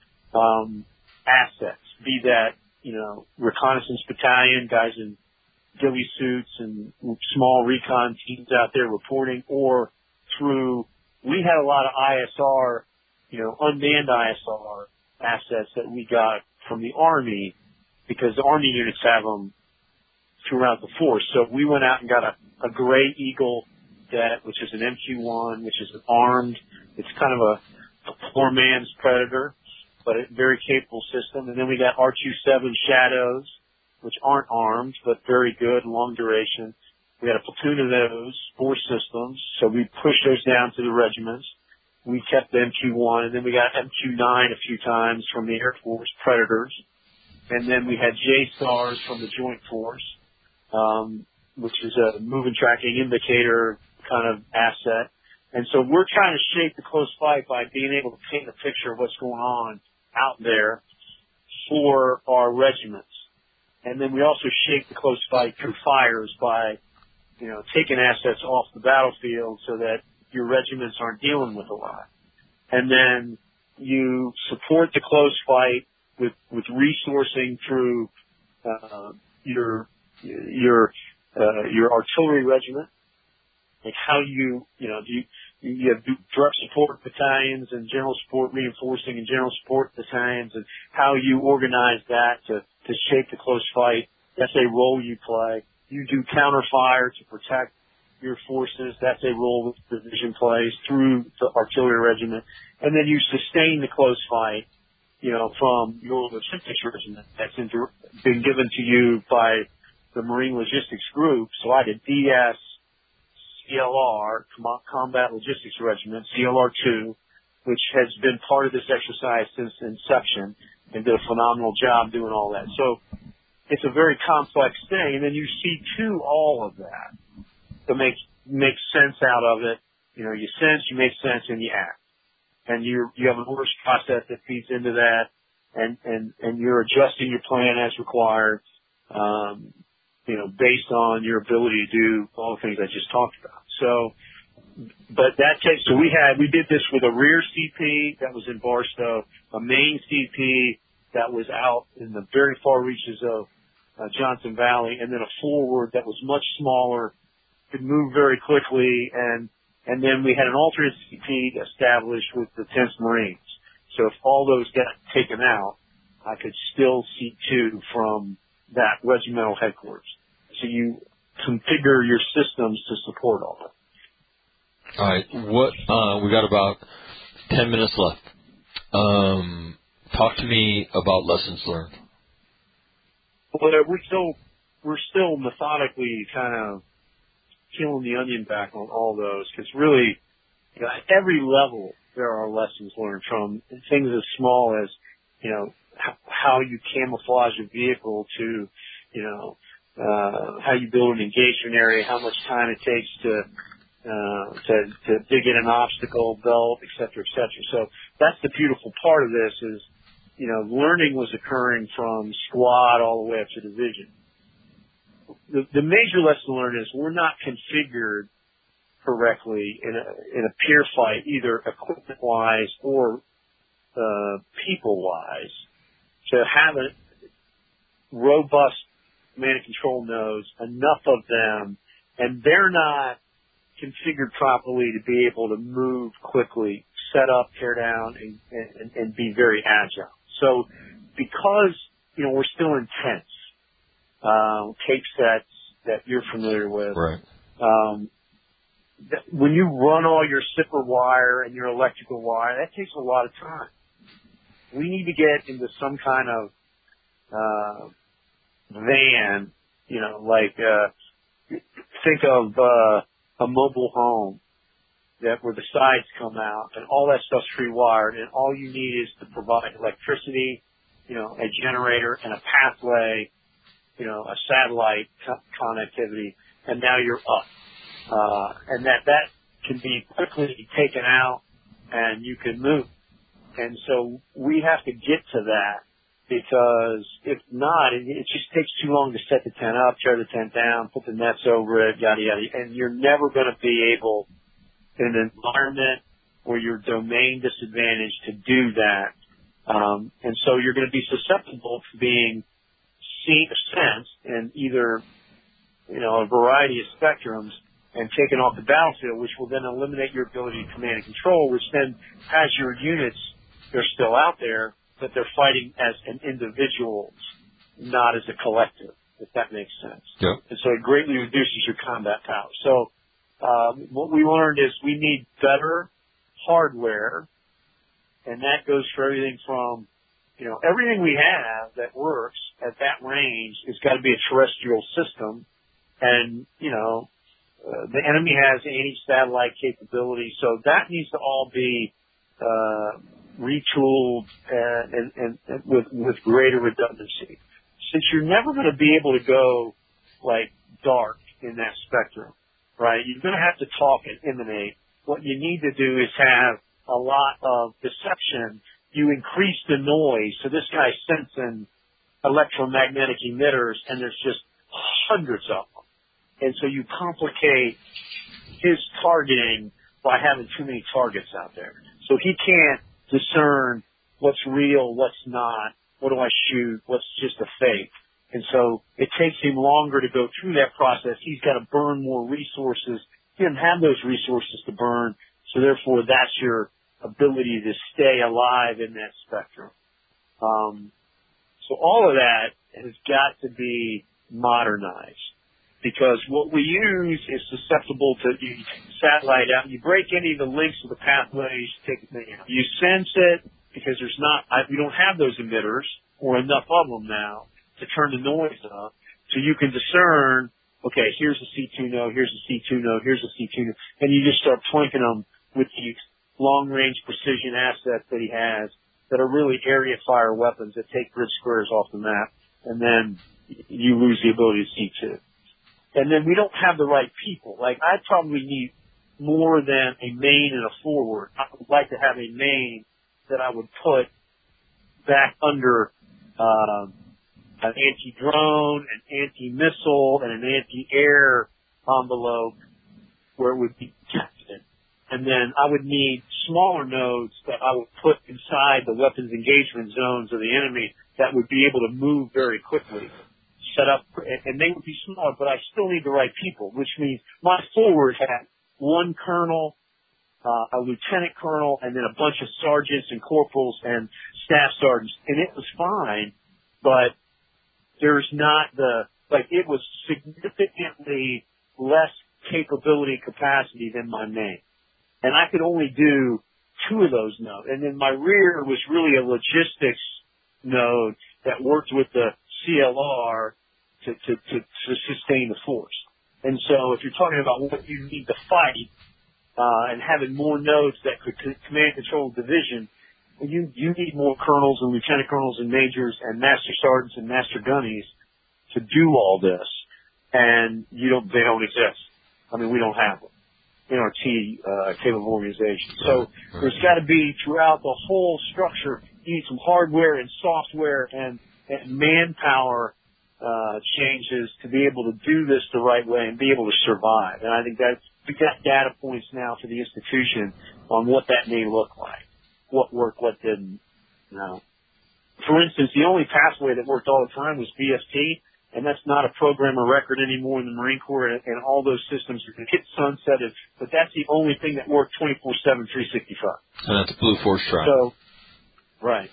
um, assets, be that, you know, reconnaissance battalion, guys in ghillie suits and small recon teams out there reporting, or through, we had a lot of I S R, you know, unmanned I S R assets that we got from the Army, because the Army units have them throughout the force. So we went out and got a, a Gray Eagle, that, which is an M Q one, which is an armed it's kind of a, a poor man's Predator, but a very capable system. And then we got R twenty-seven Shadows, which aren't armed, but very good, long duration. We had a platoon of those, four systems, so we pushed those down to the regiments. We kept the M Q one, and then we got M Q nine a few times from the Air Force, Predators. And then we had J-STARS from the Joint Force, um, which is a moving tracking indicator kind of asset. And so we're trying to shape the close fight by being able to paint a picture of what's going on out there for our regiments. And then we also shape the close fight through fires by, you know, taking assets off the battlefield so that your regiments aren't dealing with a lot. And then you support the close fight with, with resourcing through, uh, your, your, uh, your artillery regiment. Like how you, you know, do you, you have direct support battalions and general support reinforcing and general support battalions, and how you organize that to, to shape the close fight. That's a role you play. You do counter fire to protect your forces. That's a role the division plays through the artillery regiment. And then you sustain the close fight, you know, from your logistics regiment that's been given to you by the Marine Logistics Group. So I did D S, C L R, Combat Logistics Regiment, C L R two, which has been part of this exercise since inception and did a phenomenal job doing all that. So it's a very complex thing, and then you see to all of that to make make sense out of it. You know, you sense, you make sense, and you act. And you you have an orders process that feeds into that, and and and you're adjusting your plan as required. Um, you know, based on your ability to do all the things I just talked about. So, but that takes, so we had, we did this with a rear C P that was in Barstow, a main C P that was out in the very far reaches of uh, Johnson Valley, and then a forward that was much smaller, could move very quickly, and, and then we had an alternate C P established with the tenth Marines. So if all those got taken out, I could still see two from that regimental headquarters. So you configure your systems to support all that. All right. What, uh, we got about ten minutes left. Um, talk to me about lessons learned. Well, we're still, we're still methodically kind of peeling the onion back on all those, because really, you know, at every level there are lessons learned, from things as small as, you know, how you camouflage a vehicle to, you know, uh, how you build an engagement area, how much time it takes to, uh, to, to dig in an obstacle belt, et cetera, et cetera. So that's the beautiful part of this is, you know, learning was occurring from squad all the way up to division. The, the major lesson learned is we're not configured correctly in a, in a peer fight, either equipment-wise or, uh, people-wise, to have a robust command and control nodes, enough of them, and they're not configured properly to be able to move quickly, set up, tear down, and, and, and be very agile. So because, you know, we're still in tents, uh, tape sets that you're familiar with, right. um, that when you run all your S I P R wire and your electrical wire, that takes a lot of time. We need to get into some kind of uh van, you know, like uh think of uh a mobile home that where the sides come out and all that stuff's free wired, and all you need is to provide electricity, you know, a generator and a pathway, you know, a satellite co- connectivity, and now you're up. Uh and that that can be quickly taken out and you can move. And so we have to get to that, because if not, it, it just takes too long to set the tent up, tear the tent down, put the nets over it, yada, yada. And you're never going to be able, in an environment where you're domain disadvantaged, to do that. Um, and so you're going to be susceptible to being seen, sensed in either, you know, a variety of spectrums and taken off the battlefield, which will then eliminate your ability to command and control, which then has your units, they're still out there, but they're fighting as an individuals, not as a collective, if that makes sense. Yep. And so it greatly reduces your combat power. So um, what we learned is we need better hardware, and that goes for everything from, you know, everything we have that works at that range has got to be a terrestrial system. And, you know, uh, the enemy has anti-satellite capability, so that needs to all be uh, retooled and, and, and, and with, with greater redundancy. Since you're never going to be able to go, like, dark in that spectrum, right? You're going to have to talk and emanate. What you need to do is have a lot of deception. You increase the noise. So this guy's sensing electromagnetic emitters, and there's just hundreds of them. And so you complicate his targeting by having too many targets out there. So he can't discern what's real, what's not, what do I shoot, what's just a fake. And so it takes him longer to go through that process. He's got to burn more resources. He doesn't have those resources to burn, so therefore that's your ability to stay alive in that spectrum. Um, so all of that has got to be modernized, because what we use is susceptible to, you satellite out, you break any of the links to the pathways, take, you know, you sense it, because there's not, I, we don't have those emitters, or enough of them now, to turn the noise up, so you can discern, okay, here's a C two node, here's a C two node, here's a C two node, and you just start twinking them with these long-range precision assets that he has that are really area fire weapons that take grid squares off the map, and then you lose the ability to see two. And then we don't have the right people. Like, I probably need more than a main and a forward. I would like to have a main that I would put back under uh, an anti-drone, an anti-missile, and an anti-air envelope where it would be tested. And then I would need smaller nodes that I would put inside the weapons engagement zones of the enemy that would be able to move very quickly, set up, and they would be smaller, but I still need the right people, which means my forward had one colonel, uh, a lieutenant colonel, and then a bunch of sergeants and corporals and staff sergeants, and it was fine, but there's not the, like, it was significantly less capability capacity than my main. And I could only do two of those nodes. And then my rear was really a logistics node that worked with the C L R to, to, to, to sustain the force. And so if you're talking about what you need to fight, uh, and having more nodes that could command control division, you, you need more colonels and lieutenant colonels and majors and master sergeants and master gunnies to do all this. And you don't, they don't exist. I mean, we don't have them in our T, uh, capable organization. So there's got to be throughout the whole structure, you need some hardware and software and, and manpower, uh, changes to be able to do this the right way and be able to survive. And I think that's, we've got data points now for the institution on what that may look like, what worked, what didn't, you know. For instance, the only pathway that worked all the time was B F T, and that's not a program of record anymore in the Marine Corps, and, and all those systems are going to get sunsetted, but that's the only thing that worked twenty-four seven, three sixty-five. And that's Blue Force Tribe. So, right.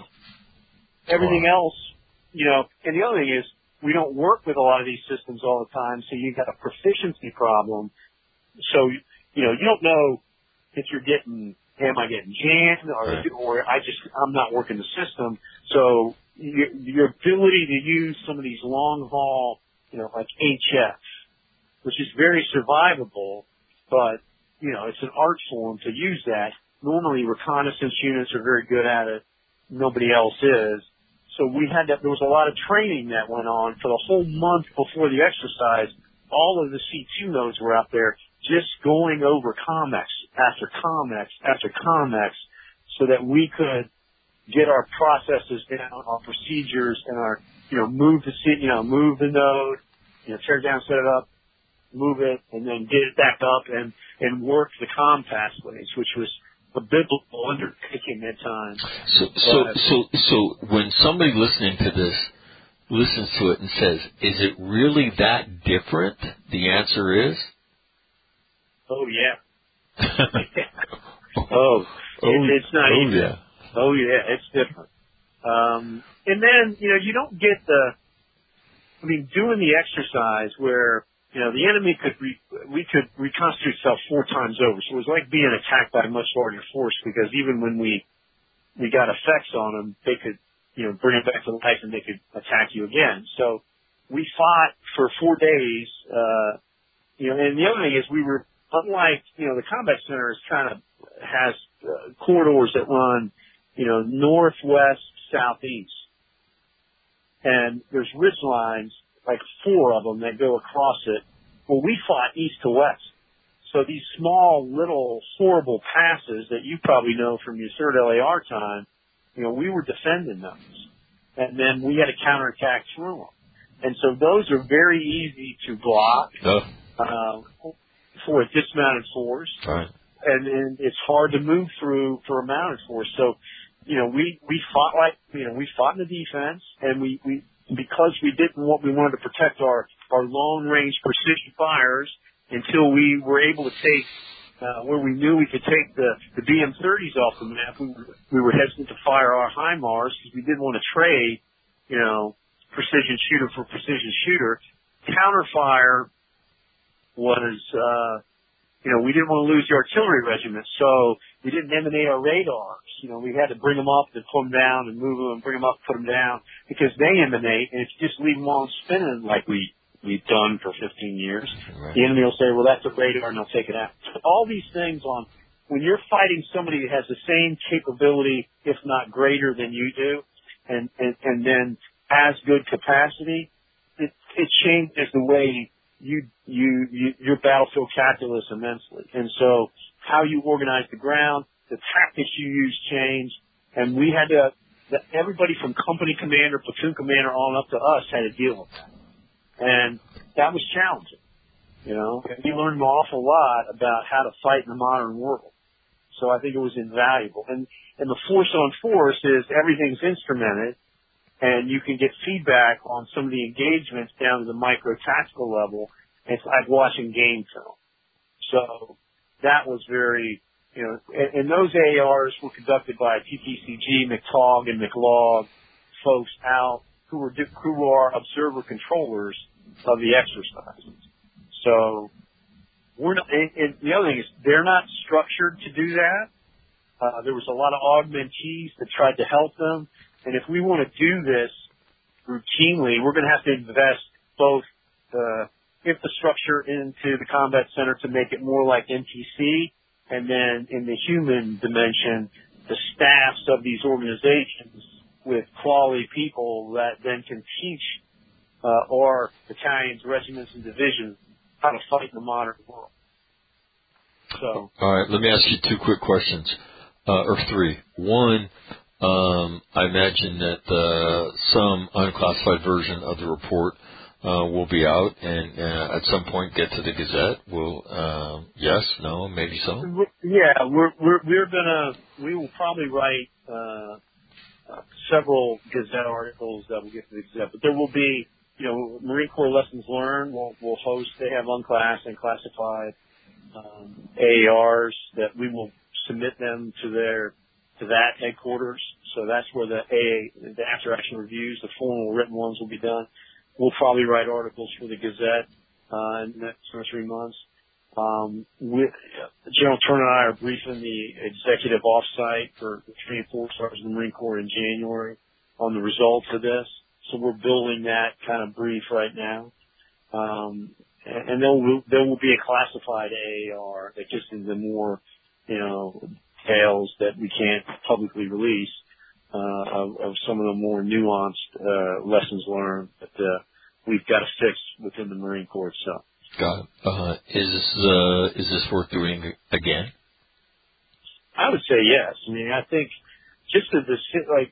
Everything wow. else, you know, and the other thing is, we don't work with a lot of these systems all the time, so you've got a proficiency problem. So, you know, you don't know if you're getting, am I getting jammed, or, right. or I just, I'm not working the system. So, your, your ability to use some of these long haul, you know, like H F, which is very survivable, but, you know, it's an art form to use that. Normally reconnaissance units are very good at it. Nobody else is. So we had that, there was a lot of training that went on for the whole month before the exercise. All of the C two nodes were out there just going over COMEX after COMEX after COMEX so that we could get our processes down, our procedures, and our, you know, move the, you know, move the node, you know, tear it down, set it up, move it, and then get it back up and, and work the comm pathways, which was a biblical undertaking at times. So, so, so, so when somebody listening to this listens to it and says, is it really that different? The answer is? Oh, yeah. oh, oh, it, it's not oh, even. Yeah. Oh, yeah, it's different. Um, and then, you know, you don't get the, I mean, doing the exercise where you know, the enemy could re, we could reconstitute itself four times over. So it was like being attacked by a much larger force, because even when we we got effects on them, they could, you know, bring it back to life and they could attack you again. So we fought for four days, uh, you know, and the other thing is we were, unlike, you know, the combat center is kind of has uh, corridors that run, you know, northwest, southeast. And there's ridge lines, like four of them that go across it. Well, we fought east to west. So these small, little, horrible passes that you probably know from your third L A R time, you know, we were defending those. And then we had to counterattack through them. And so those are very easy to block oh. uh, for a dismounted force. Right. And, and it's hard to move through for a mounted force. So, you know, we, we fought like, you know, we fought in the defense, and we, we, because we didn't want, we wanted to protect our, our long range precision fires until we were able to take, uh, where we knew we could take the, the B M thirties off the map. We were, we were hesitant to fire our HIMARS because we didn't want to trade, you know, precision shooter for precision shooter. Counterfire was, uh, you know, we didn't want to lose the artillery regiment, so we didn't emanate our radars. You know, we had to bring them up and put them down and move them and bring them up and put them down, because they emanate, and if you just leave them on spinning like we, we've done for fifteen years, right. The enemy will say, well, that's a radar, and they'll take it out. All these things on, when you're fighting somebody that has the same capability, if not greater than you do, and, and, and then has good capacity, it, it changes the way you, you, you, your battlefield calculus immensely. And so how you organize the ground, the tactics you use change, and we had to, the, everybody from company commander, platoon commander on up to us had to deal with that. And that was challenging, you know, and we learned an awful lot about how to fight in the modern world. So I think it was invaluable. And, and the force on force is everything's instrumented, and you can get feedback on some of the engagements down to the micro-tactical level. It's like watching game film. So that was very, you know, and, and those A A Rs were conducted by T T C G, McTogg, and McLaug folks out who were, who are observer controllers of the exercises. So we're not, and, and the other thing is they're not structured to do that. Uh, there was a lot of augmentees that tried to help them. And if we want to do this routinely, we're going to have to invest both the infrastructure into the combat center to make it more like N T C, and then in the human dimension, the staffs of these organizations with quality people that then can teach uh, our battalions, regiments, and divisions how to fight in the modern world. So, all right, let me ask you two quick questions, uh, or three. One. Um, I imagine that uh, some unclassified version of the report uh, will be out, and uh, at some point get to the Gazette. Will uh, yes, no, maybe so. Yeah, we're we're we're gonna we will probably write uh, uh, several Gazette articles that will get to the Gazette, but there will be, you know, Marine Corps lessons learned. We'll we'll host. They have unclassed and classified um, A A Rs that we will submit them to their. to that headquarters. So that's where the A A, the after action reviews, the formal written ones will be done. We'll probably write articles for the Gazette, uh, in the next two or three months. Um, we, General Turner and I are briefing the executive offsite for the three and four stars of the Marine Corps in January on the results of this. So we're building that kind of brief right now. Um, and, and there will, there will be a classified A A R that gets into more, you know, details that we can't publicly release, uh, of, of some of the more nuanced, uh, lessons learned that, uh, we've got to fix within the Marine Corps itself. Got it. Uh, is, uh, is this worth doing again? I would say yes. I mean, I think just as the, like,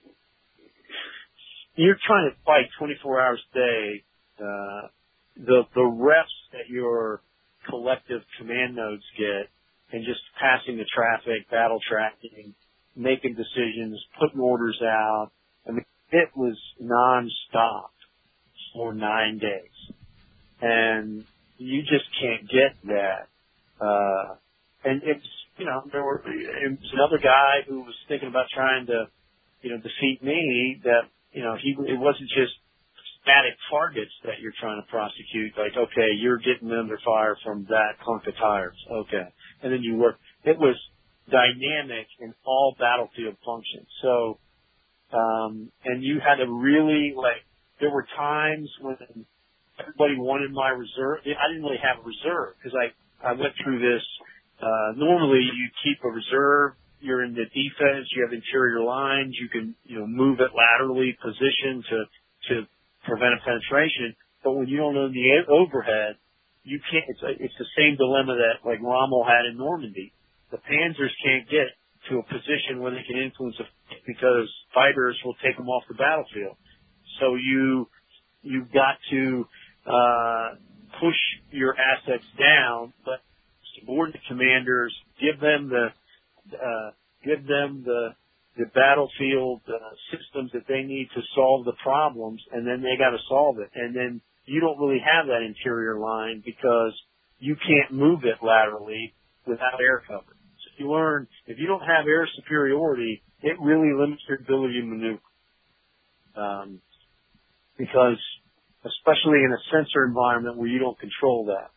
you're trying to fight twenty-four hours a day, uh, the, the reps that your collective command nodes get, and just passing the traffic, battle tracking, making decisions, putting orders out. I mean, it was nonstop for nine days. And you just can't get that. Uh, and it's, you know, there were, it was another guy who was thinking about trying to, you know, defeat me that, you know, he, it wasn't just static targets that you're trying to prosecute. Like, okay, you're getting under fire from that clunk of tires. Okay. And then you work. It was dynamic in all battlefield functions. So, um, and you had to really, like, there were times when everybody wanted my reserve. I didn't really have a reserve because I, I went through this. Uh, normally you keep a reserve. You're in the defense. You have interior lines. You can, you know, move it laterally, position to, to prevent a penetration. But when you don't know the overhead, you can't, it's, it's the same dilemma that like Rommel had in Normandy. The Panzers can't get to a position where they can influence a fight because fighters will take them off the battlefield. So you, you've got to, uh, push your assets down, but subordinate commanders, give them the, uh, give them the, the battlefield uh, systems that they need to solve the problems, and then they got to solve it. And then you don't really have that interior line because you can't move it laterally without air cover. So you learn, if you don't have air superiority, it really limits your ability to maneuver. Um, because especially in a sensor environment where you don't control that.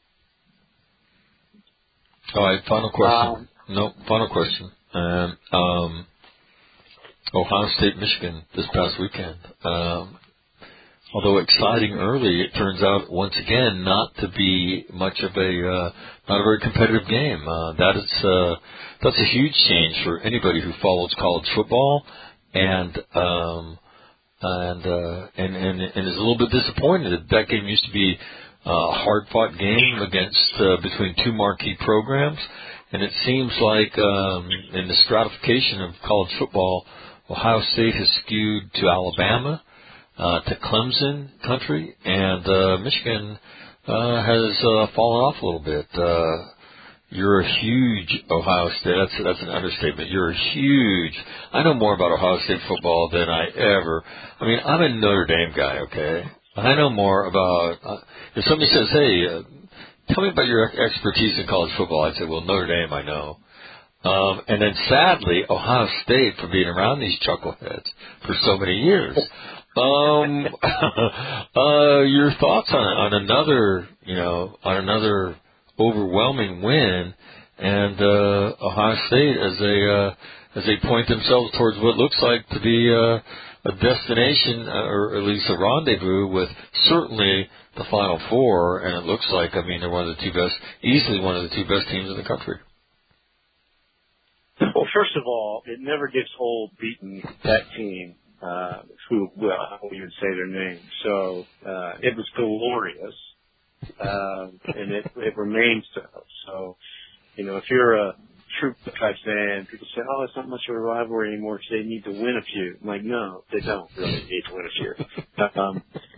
All right, final question. Um, no, final question. Um, um, Ohio State, Michigan this past weekend. Um, although exciting early, it turns out once again not to be much of a uh, not a very competitive game. Uh, that is uh, that's a huge change for anybody who follows college football, and um, and, uh, and and and is a little bit disappointed that that game used to be a hard-fought game against uh, between two marquee programs, and it seems like um, in the stratification of college football, Ohio State has skewed to Alabama, uh, to Clemson country, and uh, Michigan uh, has uh, fallen off a little bit. Uh, you're a huge Ohio State. That's that's an understatement. You're a huge. I know more about Ohio State football than I ever. I mean, I'm a Notre Dame guy. Okay, I know more about. Uh, if somebody says, "Hey, uh, tell me about your expertise in college football," I'd say, "Well, Notre Dame, I know." Um, and then sadly, Ohio State for being around these chuckleheads for so many years. Um, uh, your thoughts on, on another, you know, on another overwhelming win, and uh, Ohio State as they uh, as they point themselves towards what looks like to be uh, a destination, uh, or at least a rendezvous with certainly the Final Four, and it looks like, I mean, they're one of the two best, easily one of the two best teams in the country. Well, first of all, it never gets old beating that team, uh, who, well, I won't even say their name. So, uh, it was glorious, uh, and it, it remains so. So, you know, if you're a true type fan, people say, oh, it's not much of a rivalry anymore because they need to win a few. I'm like, no, they don't really need to win a few. um,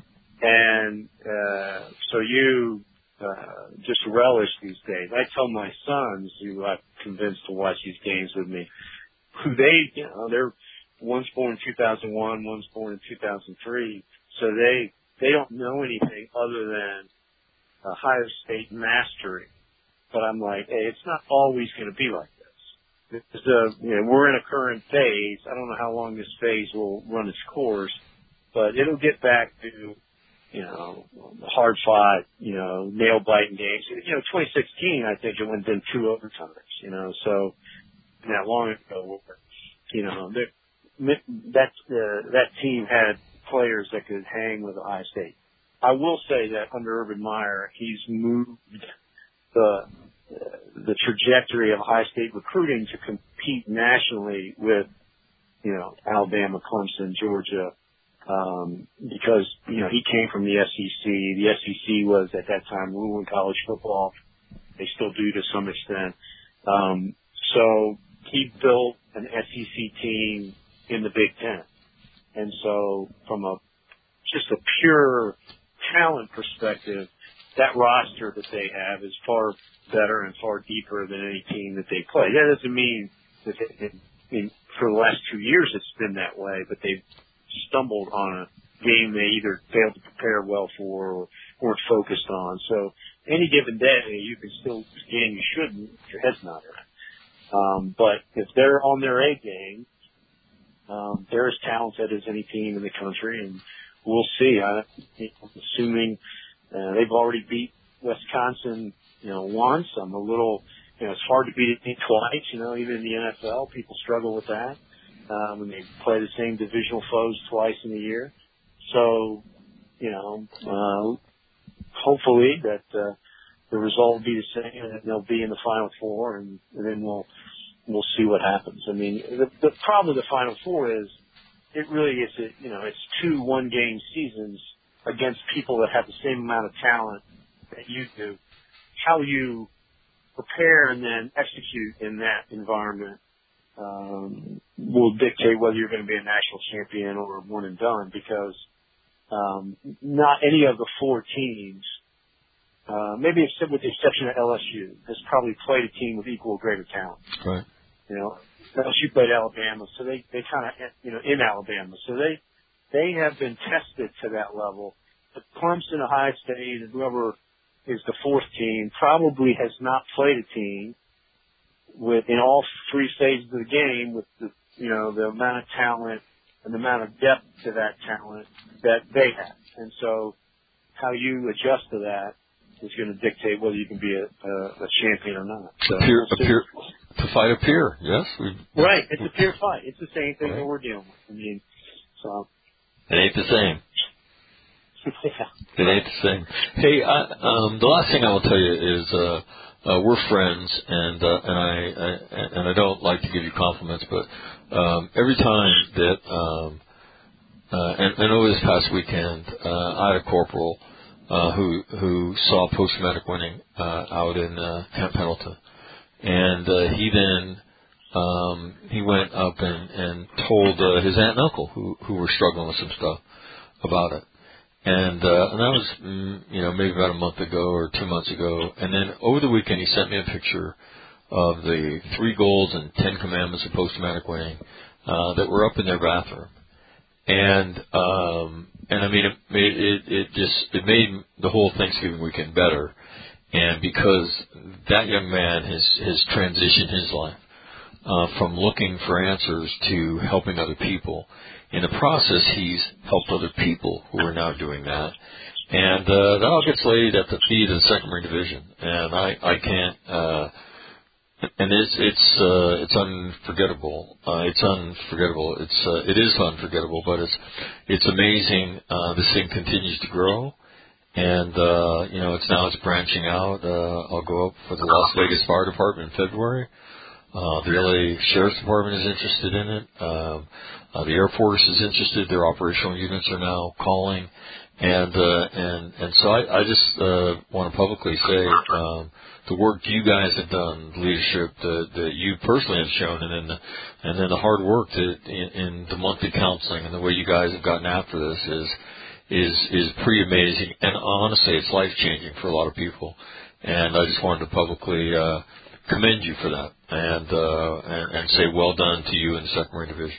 and, uh, so you, Uh, just relish these days. I tell my sons, who I've convinced to watch these games with me, who they, you know, they're, one's born in two thousand one, one's born in two thousand three, so they, they don't know anything other than Ohio State mastery. But I'm like, hey, it's not always going to be like this. It's a, you know, we're in a current phase. I don't know how long this phase will run its course, but it'll get back to, you know, hard fought, you know, nail biting games. You know, twenty sixteen, I think it went in two overtimes, you know, so not long ago, you know, that, uh, that team had players that could hang with Ohio State. I will say that under Urban Meyer, he's moved the, uh, the trajectory of Ohio State recruiting to compete nationally with, you know, Alabama, Clemson, Georgia, Um, because, you know, he came from the S E C. The S E C was at that time ruling college football. They still do to some extent. Um, so he built an S E C team in the Big Ten. And so from a, just a pure talent perspective, that roster that they have is far better and far deeper than any team that they play. That doesn't mean that they, I mean, for the last two years it's been that way, but they've stumbled on a game they either failed to prepare well for or weren't focused on. So any given day, you can still lose a game you shouldn't if your head's not right. Um, but if they're on their A game, um, they're as talented as any team in the country, and we'll see. I, I'm assuming uh, they've already beat Wisconsin, you know, once. I'm a little, you know, it's hard to beat a team twice. You know, even in the N F L, people struggle with that um, when they play the same divisional foes twice in a year. So, you know, uh, hopefully that uh, the result will be the same, and that they'll be in the Final Four, and, and then we'll we'll see what happens. I mean, the, the problem with the Final Four is it really is, a, you know, it's two one-game seasons against people that have the same amount of talent that you do. How you prepare and then execute in that environment um, will dictate whether you're going to be a national champion or one and done, because um, not any of the four teams, uh, maybe except with the exception of L S U, has probably played a team with equal or greater talent. Right. You know, L S U played Alabama, so they, they kind of, you know, in Alabama. So they, they have been tested to that level. But Clemson, Ohio State, and whoever is the fourth team probably has not played a team with, in all three phases of the game, with the, you know, the amount of talent and the amount of depth to that talent that they have. And so how you adjust to that is going to dictate whether you can be a, a, a champion or not. So, a peer, a peer, to fight a peer, yes. We, right, it's a peer fight. It's the same thing right. that we're dealing with. I mean, so. It ain't the same. Yeah. It ain't the same. Hey, I, um, the last thing I will tell you is uh, uh, we're friends, and uh, and I, I and I don't like to give you compliments, but um, every time that um, uh, and, and over this past weekend, uh, I had a corporal uh, who who saw post-traumatic winning uh, out in uh, Camp Pendleton, and uh, he then um, he went up and, and told uh, his aunt and uncle who who were struggling with some stuff about it. And, uh, and that was, mm, you know, maybe about a month ago or two months ago. And then over the weekend, he sent me a picture of the three goals and ten commandments of post-traumatic winning, uh, that were up in their bathroom. And, um, and I mean, it made, it, it just, it made the whole Thanksgiving weekend better. And because that young man has, has transitioned his life, uh, from looking for answers to helping other people. In the process, he's helped other people who are now doing that. And uh, that all gets laid at the feet of the Second Marine Division. And I, I can't, uh, and it's, it's, uh, it's unforgettable. Uh, it's unforgettable. It's, uh, it is unforgettable, but it's, it's amazing. Uh, this thing continues to grow. And, uh, you know, it's now it's branching out. Uh, I'll go up for the Las Vegas Fire Department in February. Uh, the L A Sheriff's Department is interested in it. Um, uh, the Air Force is interested. Their operational units are now calling, and uh, and and so I, I just uh, want to publicly say um, the work you guys have done, leadership that, that you personally have shown, and then the, and then the hard work that in, in the monthly counseling and the way you guys have gotten after this is is is pretty amazing. And honestly, it's life changing for a lot of people. And I just wanted to publicly uh, commend you for that, and, uh, and and say well done to you in the Second Marine Division.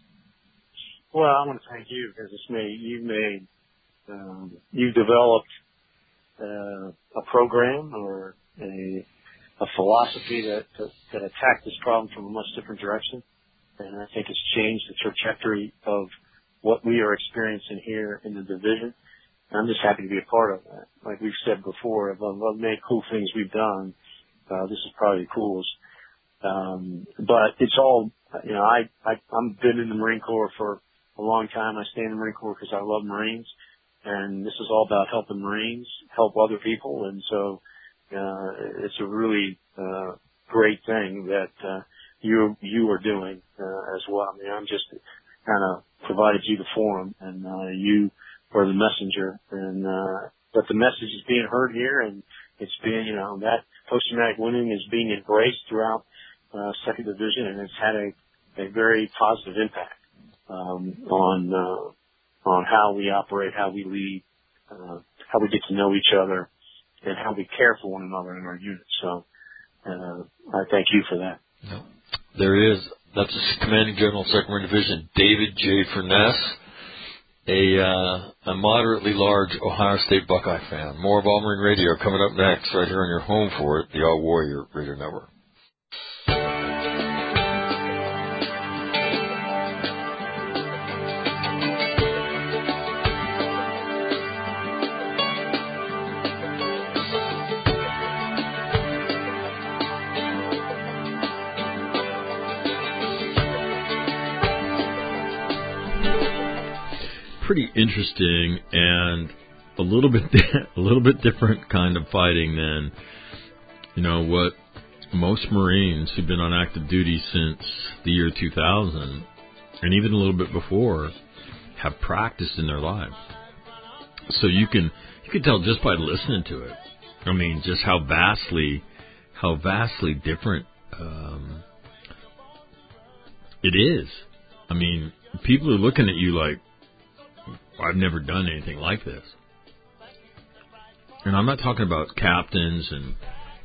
Well, I want to thank you because it's made you've made um, you've developed uh, a program or a a philosophy that, that that attacked this problem from a much different direction, and I think it's changed the trajectory of what we are experiencing here in the division. And I'm just happy to be a part of that. Like we've said before, of the many cool things we've done. Uh, this is probably the coolest. Um, but it's all, you know, I, I, I'm been in the Marine Corps for a long time. I stay in the Marine Corps because I love Marines. And this is all about helping Marines help other people. And so, uh, it's a really, uh, great thing that, uh, you, you are doing, uh, as well. I mean, I'm just kind of provided you the forum, and, uh, you are the messenger. And, uh, but the message is being heard here, and it's being, you know, that post-traumatic winning is being embraced throughout uh, Second Division, and it's had a, a very positive impact um, on uh, on how we operate, how we lead, uh, how we get to know each other, and how we care for one another in our unit. So uh, I thank you for that. No. There is. That's Commanding General, Second Marine Division, David J. Furness. A, uh, a moderately large Ohio State Buckeye fan. More of All Marine Radio coming up next, right here on your home for it, the All Warrior Radio Network. pretty interesting and a little bit a little bit different kind of fighting than, you know, what most Marines who've been on active duty since the year two thousand, and even a little bit before, have practiced in their lives. So you can you can tell just by listening to it. I mean, just how vastly how vastly different um, it is. I mean, people are looking at you like, I've never done anything like this. And I'm not talking about captains and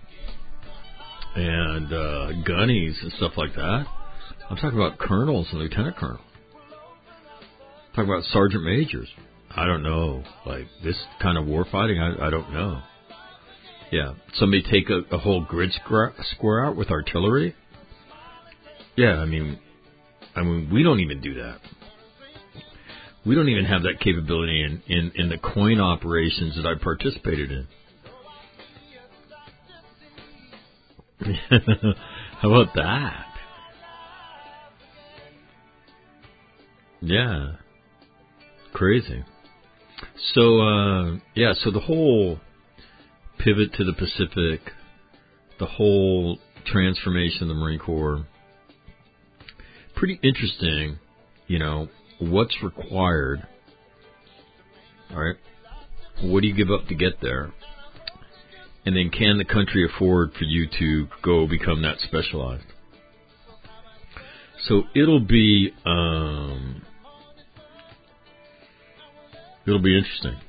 and uh, gunnies and stuff like that. I'm talking about colonels and lieutenant colonels. I'm talking about sergeant majors. I don't know. Like, this kind of war fighting, I, I don't know. Yeah. Somebody take a, a whole grid square, square out with artillery? Yeah, I mean, I mean, we don't even do that. We don't even have that capability in, in, in the coin operations that I participated in. How about that? Yeah. Crazy. So, uh, yeah, so the whole pivot to the Pacific, the whole transformation of the Marine Corps, pretty interesting, you know, what's required, all right? What do you give up to get there? And then can the country afford for you to go become that specialized? So it'll be, um, it'll be interesting.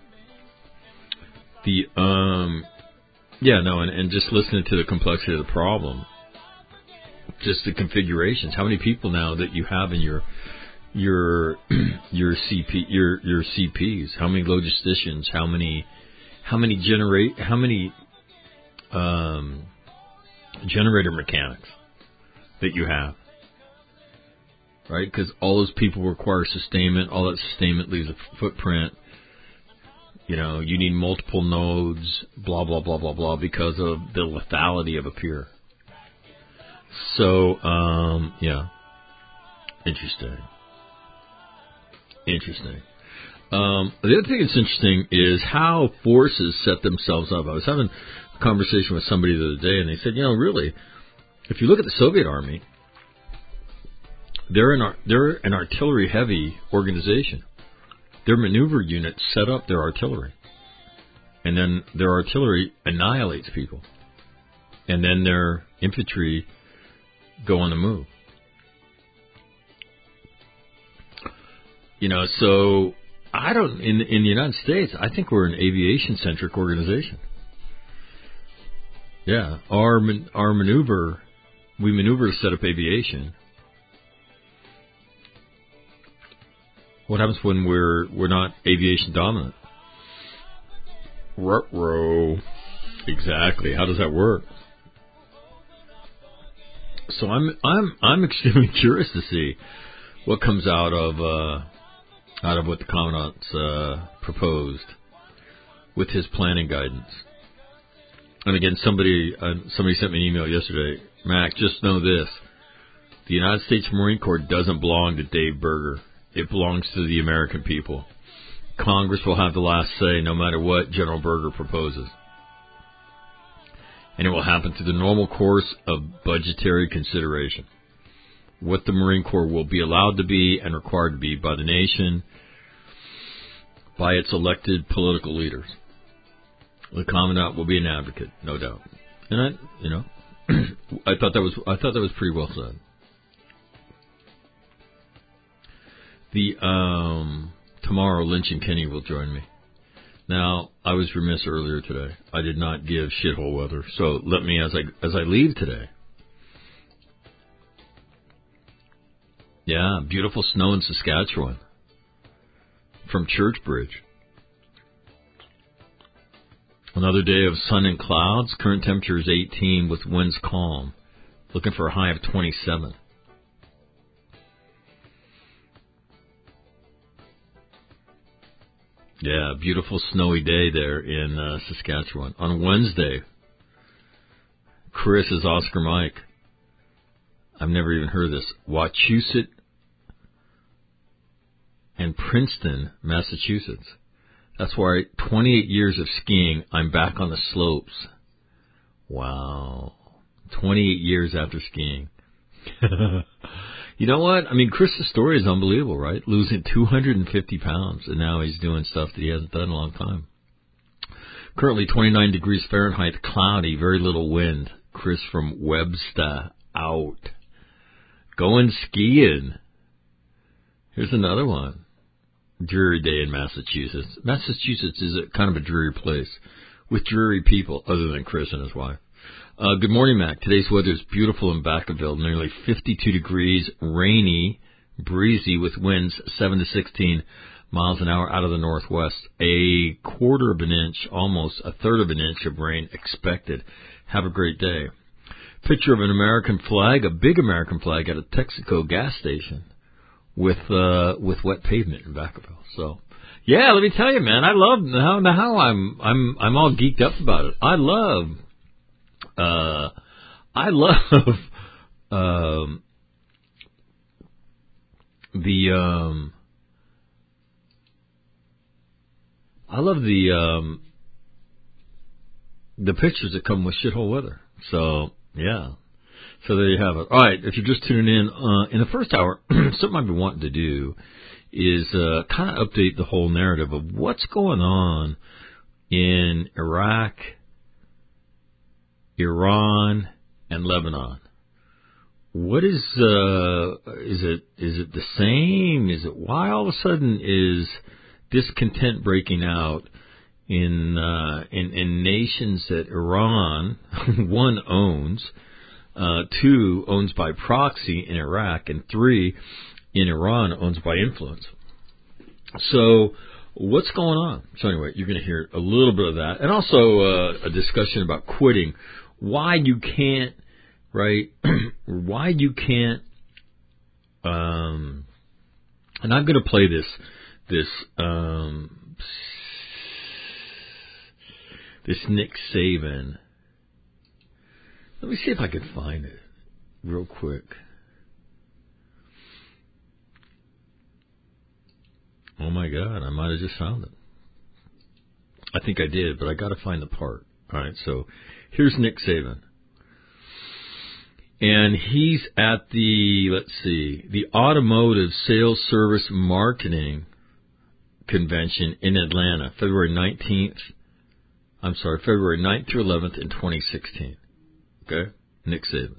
The, um, yeah, no, and, and just listening to the complexity of the problem, just the configurations. How many people now that you have in your your your C P your your C Ps? How many logisticians? How many how many generate how many um, generator mechanics that you have? Right, because all those people require sustainment. All that sustainment leaves a footprint. You know, you need multiple nodes, blah, blah, blah, blah, blah, because of the lethality of a peer. So, um, yeah, interesting. Interesting. Um, the other thing that's interesting is how forces set themselves up. I was having a conversation with somebody the other day, and they said, you know, really, if you look at the Soviet Army, they're an, they're an artillery-heavy organization. Their maneuver units set up their artillery. And then their artillery annihilates people. And then their infantry go on the move. You know, so I don't, in, in the United States, I think we're an aviation-centric organization. Yeah, our our maneuver, we maneuver to set up aviation. What happens when we're we're not aviation dominant? Ruh-roh. Exactly. How does that work? So I'm I'm I'm extremely curious to see what comes out of uh, out of what the commandant's uh, proposed with his planning guidance. And again, somebody uh, somebody sent me an email yesterday. Mac, just know this: the United States Marine Corps doesn't belong to Dave Berger. It belongs to the American people. Congress will have the last say no matter what General Berger proposes. And it will happen through the normal course of budgetary consideration. What the Marine Corps will be allowed to be and required to be by the nation, by its elected political leaders. The Commandant will be an advocate, no doubt. And I, you know, I thought that was I thought that was pretty well said. The um, tomorrow, Lynch and Kenny will join me. Now, I was remiss earlier today. I did not give shithole weather. So let me, as I as I leave today. Yeah, beautiful snow in Saskatchewan from Church Bridge. Another day of sun and clouds. Current temperature is eighteen with winds calm. Looking for a high of twenty-seven. Yeah, beautiful snowy day there in uh, Saskatchewan. On Wednesday, Chris is Oscar Mike. I've never even heard of this. Wachusett, and Princeton, Massachusetts. That's where I, twenty-eight years of skiing, I'm back on the slopes. Wow. twenty-eight years after skiing. You know what? I mean, Chris's story is unbelievable, right? Losing two hundred fifty pounds, and now he's doing stuff that he hasn't done in a long time. Currently twenty-nine degrees Fahrenheit, cloudy, very little wind. Chris from Webster, out. Going skiing. Here's another one. Dreary day in Massachusetts. Massachusetts is a, kind of a dreary place with dreary people, other than Chris and his wife. Uh, good morning, Mac. Today's weather is beautiful in Vacaville, nearly fifty-two degrees, rainy, breezy with winds seven to sixteen miles an hour out of the northwest. A quarter of an inch, almost a third of an inch of rain expected. Have a great day. Picture of an American flag, a big American flag at a Texaco gas station with uh, with wet pavement in Vacaville. So, yeah, let me tell you, man, I love how how I'm I'm I'm all geeked up about it. I love. Uh, I love um, the um, I love the um, the pictures that come with shithole weather. So yeah, so there you have it. All right, if you're just tuning in, uh, in the first hour, something I've been wanting to do is uh, kind of update the whole narrative of what's going on in Iraq, Iran, and Lebanon. What is, uh, is it, is it the same? Is it, why all of a sudden is discontent breaking out in, uh, in, in nations that Iran, one, owns, uh, two, owns by proxy in Iraq, and three, in Iran, owns by influence. So, what's going on? So anyway, you're going to hear a little bit of that. And also, uh, a discussion about quitting. Why you can't, right, why you can't, um, and I'm going to play this, this, um, this Nick Saban. Let me see if I can find it real quick. Oh my God, I might have just found it. I think I did, but I got to find the part. All right, so here's Nick Saban. And he's at the, let's see, the Automotive Sales Service Marketing Convention in Atlanta, February nineteenth. I'm sorry, February ninth through eleventh in twenty sixteen. Okay? Nick Saban.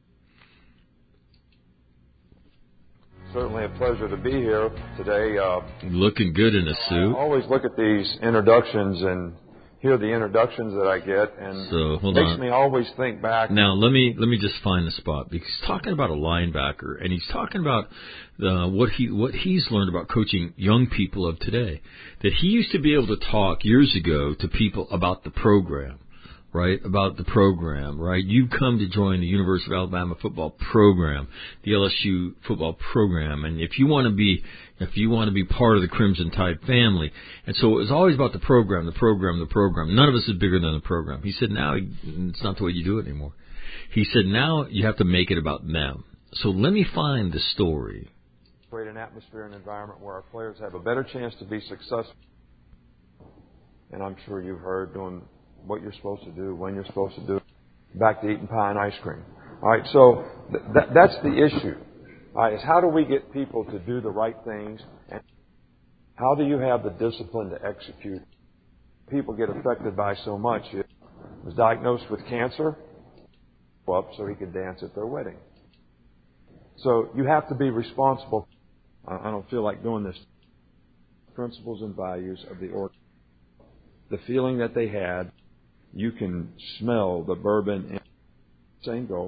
Certainly a pleasure to be here today. Uh, Looking good in a suit. I always look at these introductions and hear the introductions that I get, and so, hold it makes on. me always think back. Now, let me let me just find the spot, because he's talking about a linebacker, and he's talking about uh, what he what he's learned about coaching young people of today. That he used to be able to talk years ago to people about the program. Right, about the program, right? You come to join the University of Alabama football program, the L S U football program, and if you want to be, if you want to be part of the Crimson Tide family, and so it was always about the program, the program, the program. None of us is bigger than the program. He said now it's not the way you do it anymore. He said now you have to make it about them. So let me find the story. Create an atmosphere and environment where our players have a better chance to be successful. And I'm sure you've heard doing what you're supposed to do, when you're supposed to do it, back to eating pie and ice cream. All right, so th- th- that's the issue. All right, is how do we get people to do the right things, and how do you have the discipline to execute? People get affected by so much. He was diagnosed with cancer, up so he could dance at their wedding. So you have to be responsible. I don't feel like doing this. Principles and values of the org. The feeling that they had. You can smell the bourbon in the same goal.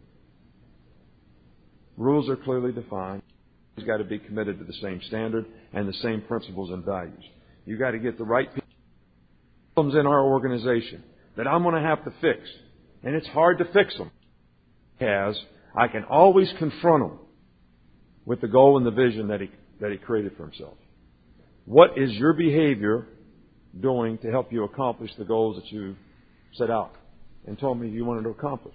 Rules are clearly defined. You've got to be committed to the same standard and the same principles and values. You've got to get the right problems in our organization that I'm going to have to fix. And it's hard to fix them. As I can always confront them with the goal and the vision that he, that he created for himself. What is your behavior doing to help you accomplish the goals that you set out and told me you wanted to accomplish?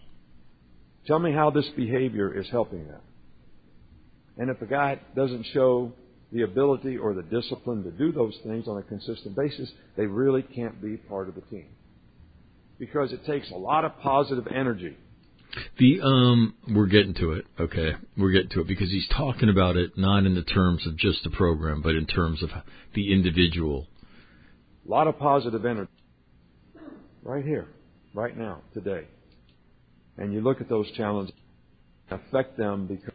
Tell me how this behavior is helping that. And if a guy doesn't show the ability or the discipline to do those things on a consistent basis, they really can't be part of the team. Because it takes a lot of positive energy. The um, we're getting to it. Okay, we're getting to it because he's talking about it not in the terms of just the program, but in terms of the individual. A lot of positive energy, right here, right now, today. And you look at those challenges, affect them because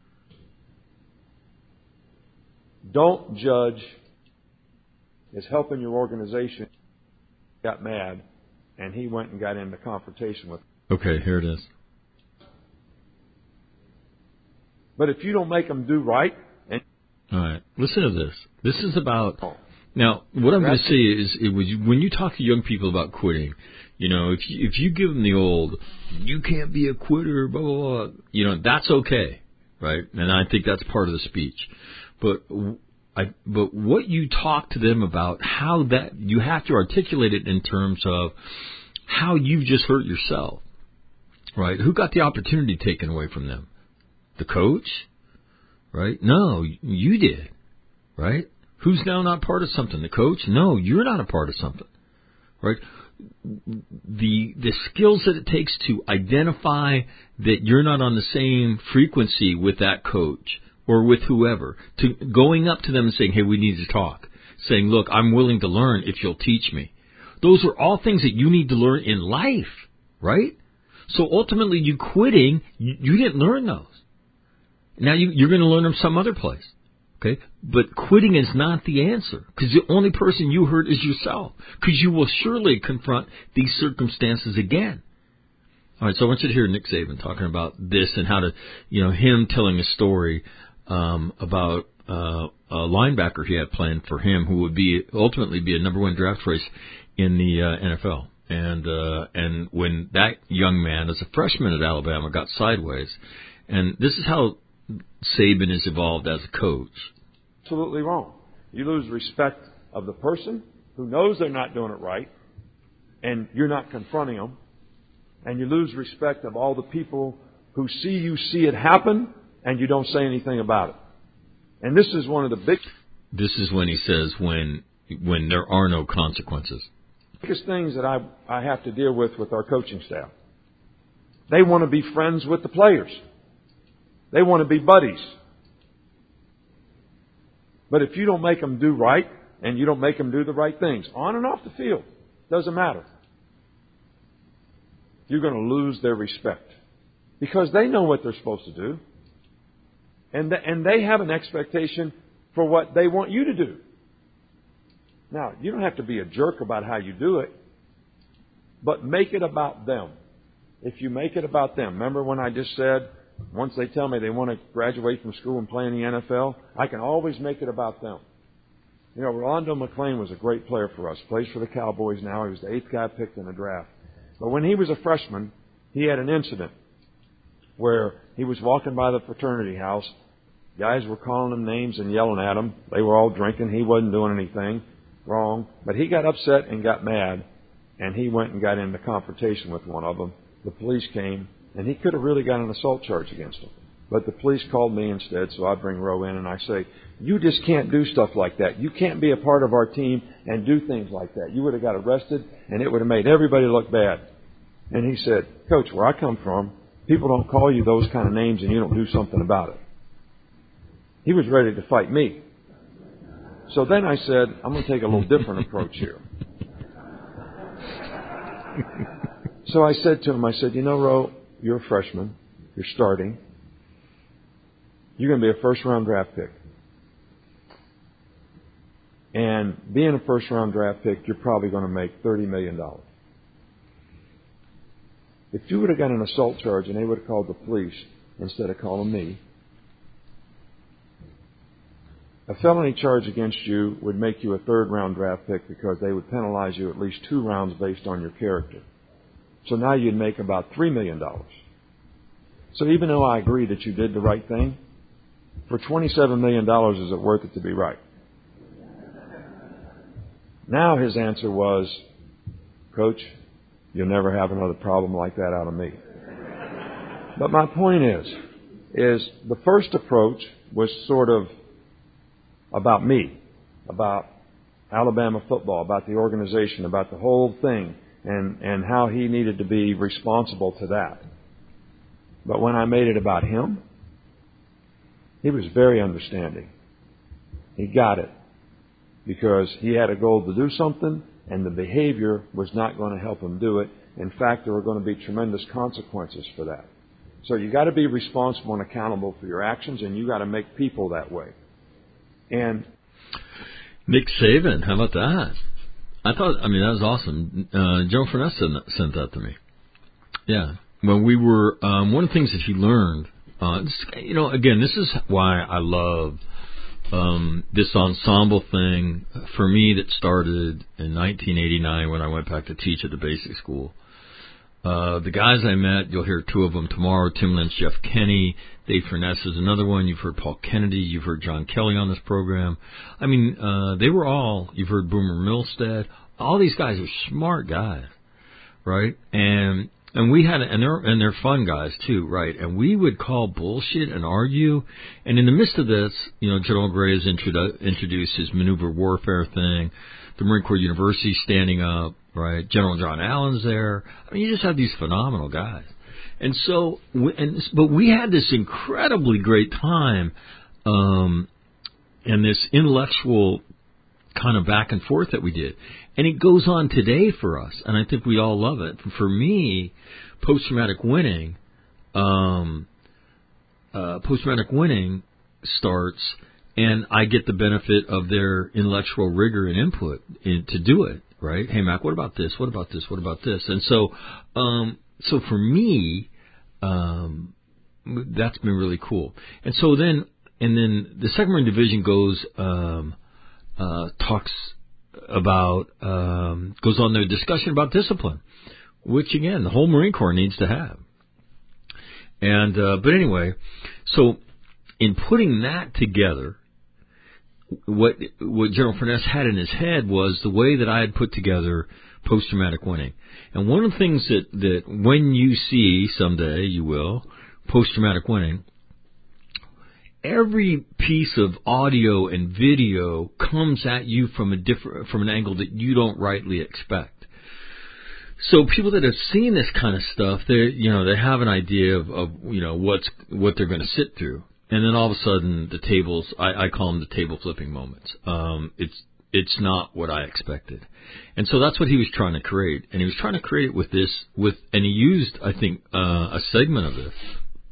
don't judge as helping your organization. Got mad, and he went and got into confrontation with. Okay, here it is. But if you don't make them do right, and all right, listen to this. This is about. Now, what I'm going to say is, it was when you talk to young people about quitting, you know, if you, if you give them the old, you can't be a quitter, blah, blah, blah, you know, that's okay, right? And I think that's part of the speech. But I, but what you talk to them about, how that, you have to articulate it in terms of how you've just hurt yourself, right? Who got the opportunity taken away from them? The coach, right? No, you did, right? Who's now not part of something? The coach? No, you're not a part of something, right? The the skills that it takes to identify that you're not on the same frequency with that coach or with whoever, to going up to them and saying, hey, we need to talk, saying, look, I'm willing to learn if you'll teach me. Those are all things that you need to learn in life, right? So ultimately, you quitting, you, you didn't learn those. Now you, you're going to learn them some other place. Okay, but quitting is not the answer, because the only person you hurt is yourself, because you will surely confront these circumstances again. All right, so I want you to hear Nick Saban talking about this and how to, you know, him telling a story um, about uh, a linebacker he had planned for him who would be ultimately be a number one draft choice in the uh, N F L. And uh, and when that young man, as a freshman at Alabama, got sideways, and this is how Saban has evolved as a coach. Absolutely wrong. You lose respect of the person who knows they're not doing it right, and you're not confronting them. And you lose respect of all the people who see you see it happen, and you don't say anything about it. And this is one of the big... This is when he says when when there are no consequences. Biggest things that I, I have to deal with with our coaching staff. They want to be friends with the players. They want to be buddies. But if you don't make them do right, and you don't make them do the right things, on and off the field, doesn't matter. You're going to lose their respect. Because they know what they're supposed to do. And, th- and they have an expectation for what they want you to do. Now, you don't have to be a jerk about how you do it, but make it about them. If you make it about them, remember when I just said, once they tell me they want to graduate from school and play in the N F L, I can always make it about them. You know, Rolando McClain was a great player for us. Plays for the Cowboys now. He was the eighth guy picked in the draft. But when he was a freshman, he had an incident where he was walking by the fraternity house. Guys were calling him names and yelling at him. They were all drinking. He wasn't doing anything wrong. But he got upset and got mad, and he went and got into confrontation with one of them. The police came. And he could have really got an assault charge against him. But the police called me instead, so I bring Roe in and I say, you just can't do stuff like that. You can't be a part of our team and do things like that. You would have got arrested, and it would have made everybody look bad. And he said, Coach, where I come from, people don't call you those kind of names and you don't do something about it. He was ready to fight me. So then I said, I'm going to take a little different approach here. So I said to him, I said, you know, Roe, you're a freshman. You're starting. You're going to be a first-round draft pick. And being a first-round draft pick, you're probably going to make thirty million dollars. If you would have got an assault charge and they would have called the police instead of calling me, a felony charge against you would make you a third-round draft pick because they would penalize you at least two rounds based on your character. So now you'd make about three million dollars. So even though I agree that you did the right thing, for twenty-seven million dollars, is it worth it to be right? Now his answer was, Coach, you'll never have another problem like that out of me. But my point is, is the first approach was sort of about me, about Alabama football, about the organization, about the whole thing, and, and how he needed to be responsible to that. But when I made it about him, he was very understanding. He got it because he had a goal to do something, and the behavior was not going to help him do it. In fact, there were going to be tremendous consequences for that. So you got to be responsible and accountable for your actions, and you got to make people that way. And Nick Saban, how about that? I thought, I mean, that was awesome. Uh, Joe Furness sent, sent that to me. Yeah. When we were, um, one of the things that he learned, uh, this, you know, again, this is why I love um, this ensemble thing for me that started in nineteen eighty-nine when I went back to teach at the basic school. Uh, the guys I met, you'll hear two of them tomorrow, Tim Lynch, Jeff Kenny, Dave Furness is another one. You've heard Paul Kennedy. You've heard John Kelly on this program. I mean, uh, they were all, you've heard Boomer Milstead. All these guys are smart guys, right? And and we had, and they're, and they're fun guys too, right? And we would call bullshit and argue. And in the midst of this, you know, General Gray has introdu- introduced his maneuver warfare thing. The Marine Corps University standing up, right? General John Allen's there. I mean, you just have these phenomenal guys. And so, and but we had this incredibly great time, um, and this intellectual kind of back and forth that we did. And it goes on today for us, and I think we all love it. For me, post-traumatic winning, um, uh, post-traumatic winning starts, and I get the benefit of their intellectual rigor and input in, to do it, right? Hey, Mac, what about this? What about this? What about this? And so, um, so for me, um, that's been really cool. And so then, and then the Second Marine Division goes, um, uh, talks about, um, goes on their discussion about discipline, which again, the whole Marine Corps needs to have. And, uh, but anyway, so in putting that together, what, what General Furness had in his head was the way that I had put together post-traumatic winning. And one of the things that, that when you see someday, you will, post-traumatic winning, every piece of audio and video comes at you from a different, from an angle that you don't rightly expect. So people that have seen this kind of stuff, they, you know, they have an idea of, of you know, what's, what they're going to sit through. And then all of a sudden the tables, I, I call them the table flipping moments. Um, it's, it's not what I expected. And so that's what he was trying to create. And he was trying to create it with this, with, and he used, I think, uh, a segment of this,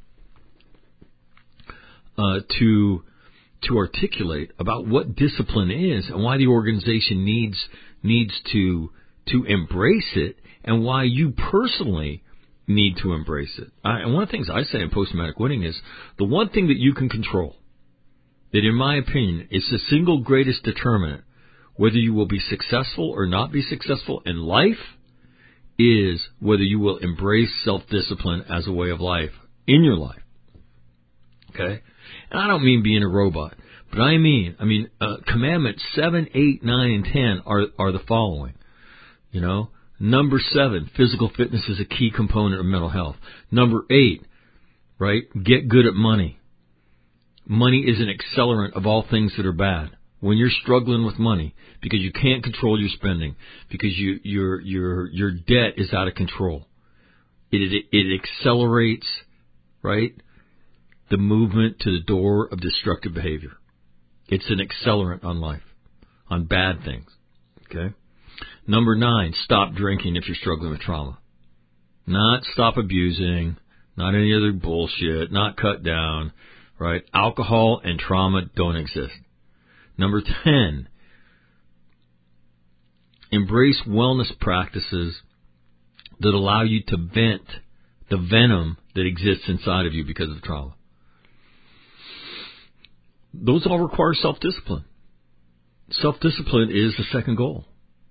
uh, to, to articulate about what discipline is and why the organization needs, needs to, to embrace it and why you personally need to embrace it. I, and one of the things I say in post-traumatic winning is the one thing that you can control, that in my opinion is the single greatest determinant whether you will be successful or not be successful in life, is whether you will embrace self-discipline as a way of life in your life. Okay? And I don't mean being a robot, but I mean, I mean, uh, commandments seven, eight, nine, and ten are, are the following. You know? Number seven, physical fitness is a key component of mental health. Number eight, right, get good at money. Money is an accelerant of all things that are bad. When you're struggling with money because you can't control your spending, because you, your your your debt is out of control, it, it it accelerates, right, the movement to the door of destructive behavior. It's an accelerant on life, on bad things. Okay. Number nine, stop drinking if you're struggling with trauma. Not stop abusing, not any other bullshit, not cut down, right? Alcohol and trauma don't exist. Number ten, embrace wellness practices that allow you to vent the venom that exists inside of you because of trauma. Those all require self-discipline. Self-discipline is the second goal.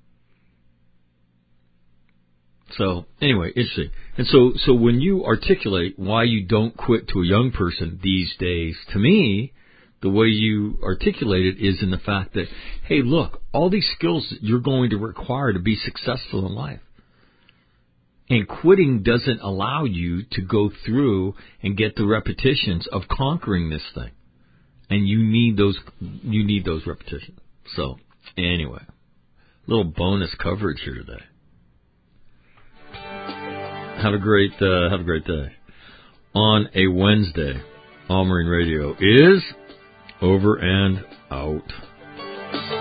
So anyway, interesting. And so, so when you articulate why you don't quit to a young person these days, to me, the way you articulate it is in the fact that, hey, look, all these skills that you're going to require to be successful in life. And quitting doesn't allow you to go through and get the repetitions of conquering this thing. And you need those, you need those repetitions. So, anyway, little bonus coverage here today. Have a great, uh, have a great day. On a Wednesday, All Marine Radio is over and out.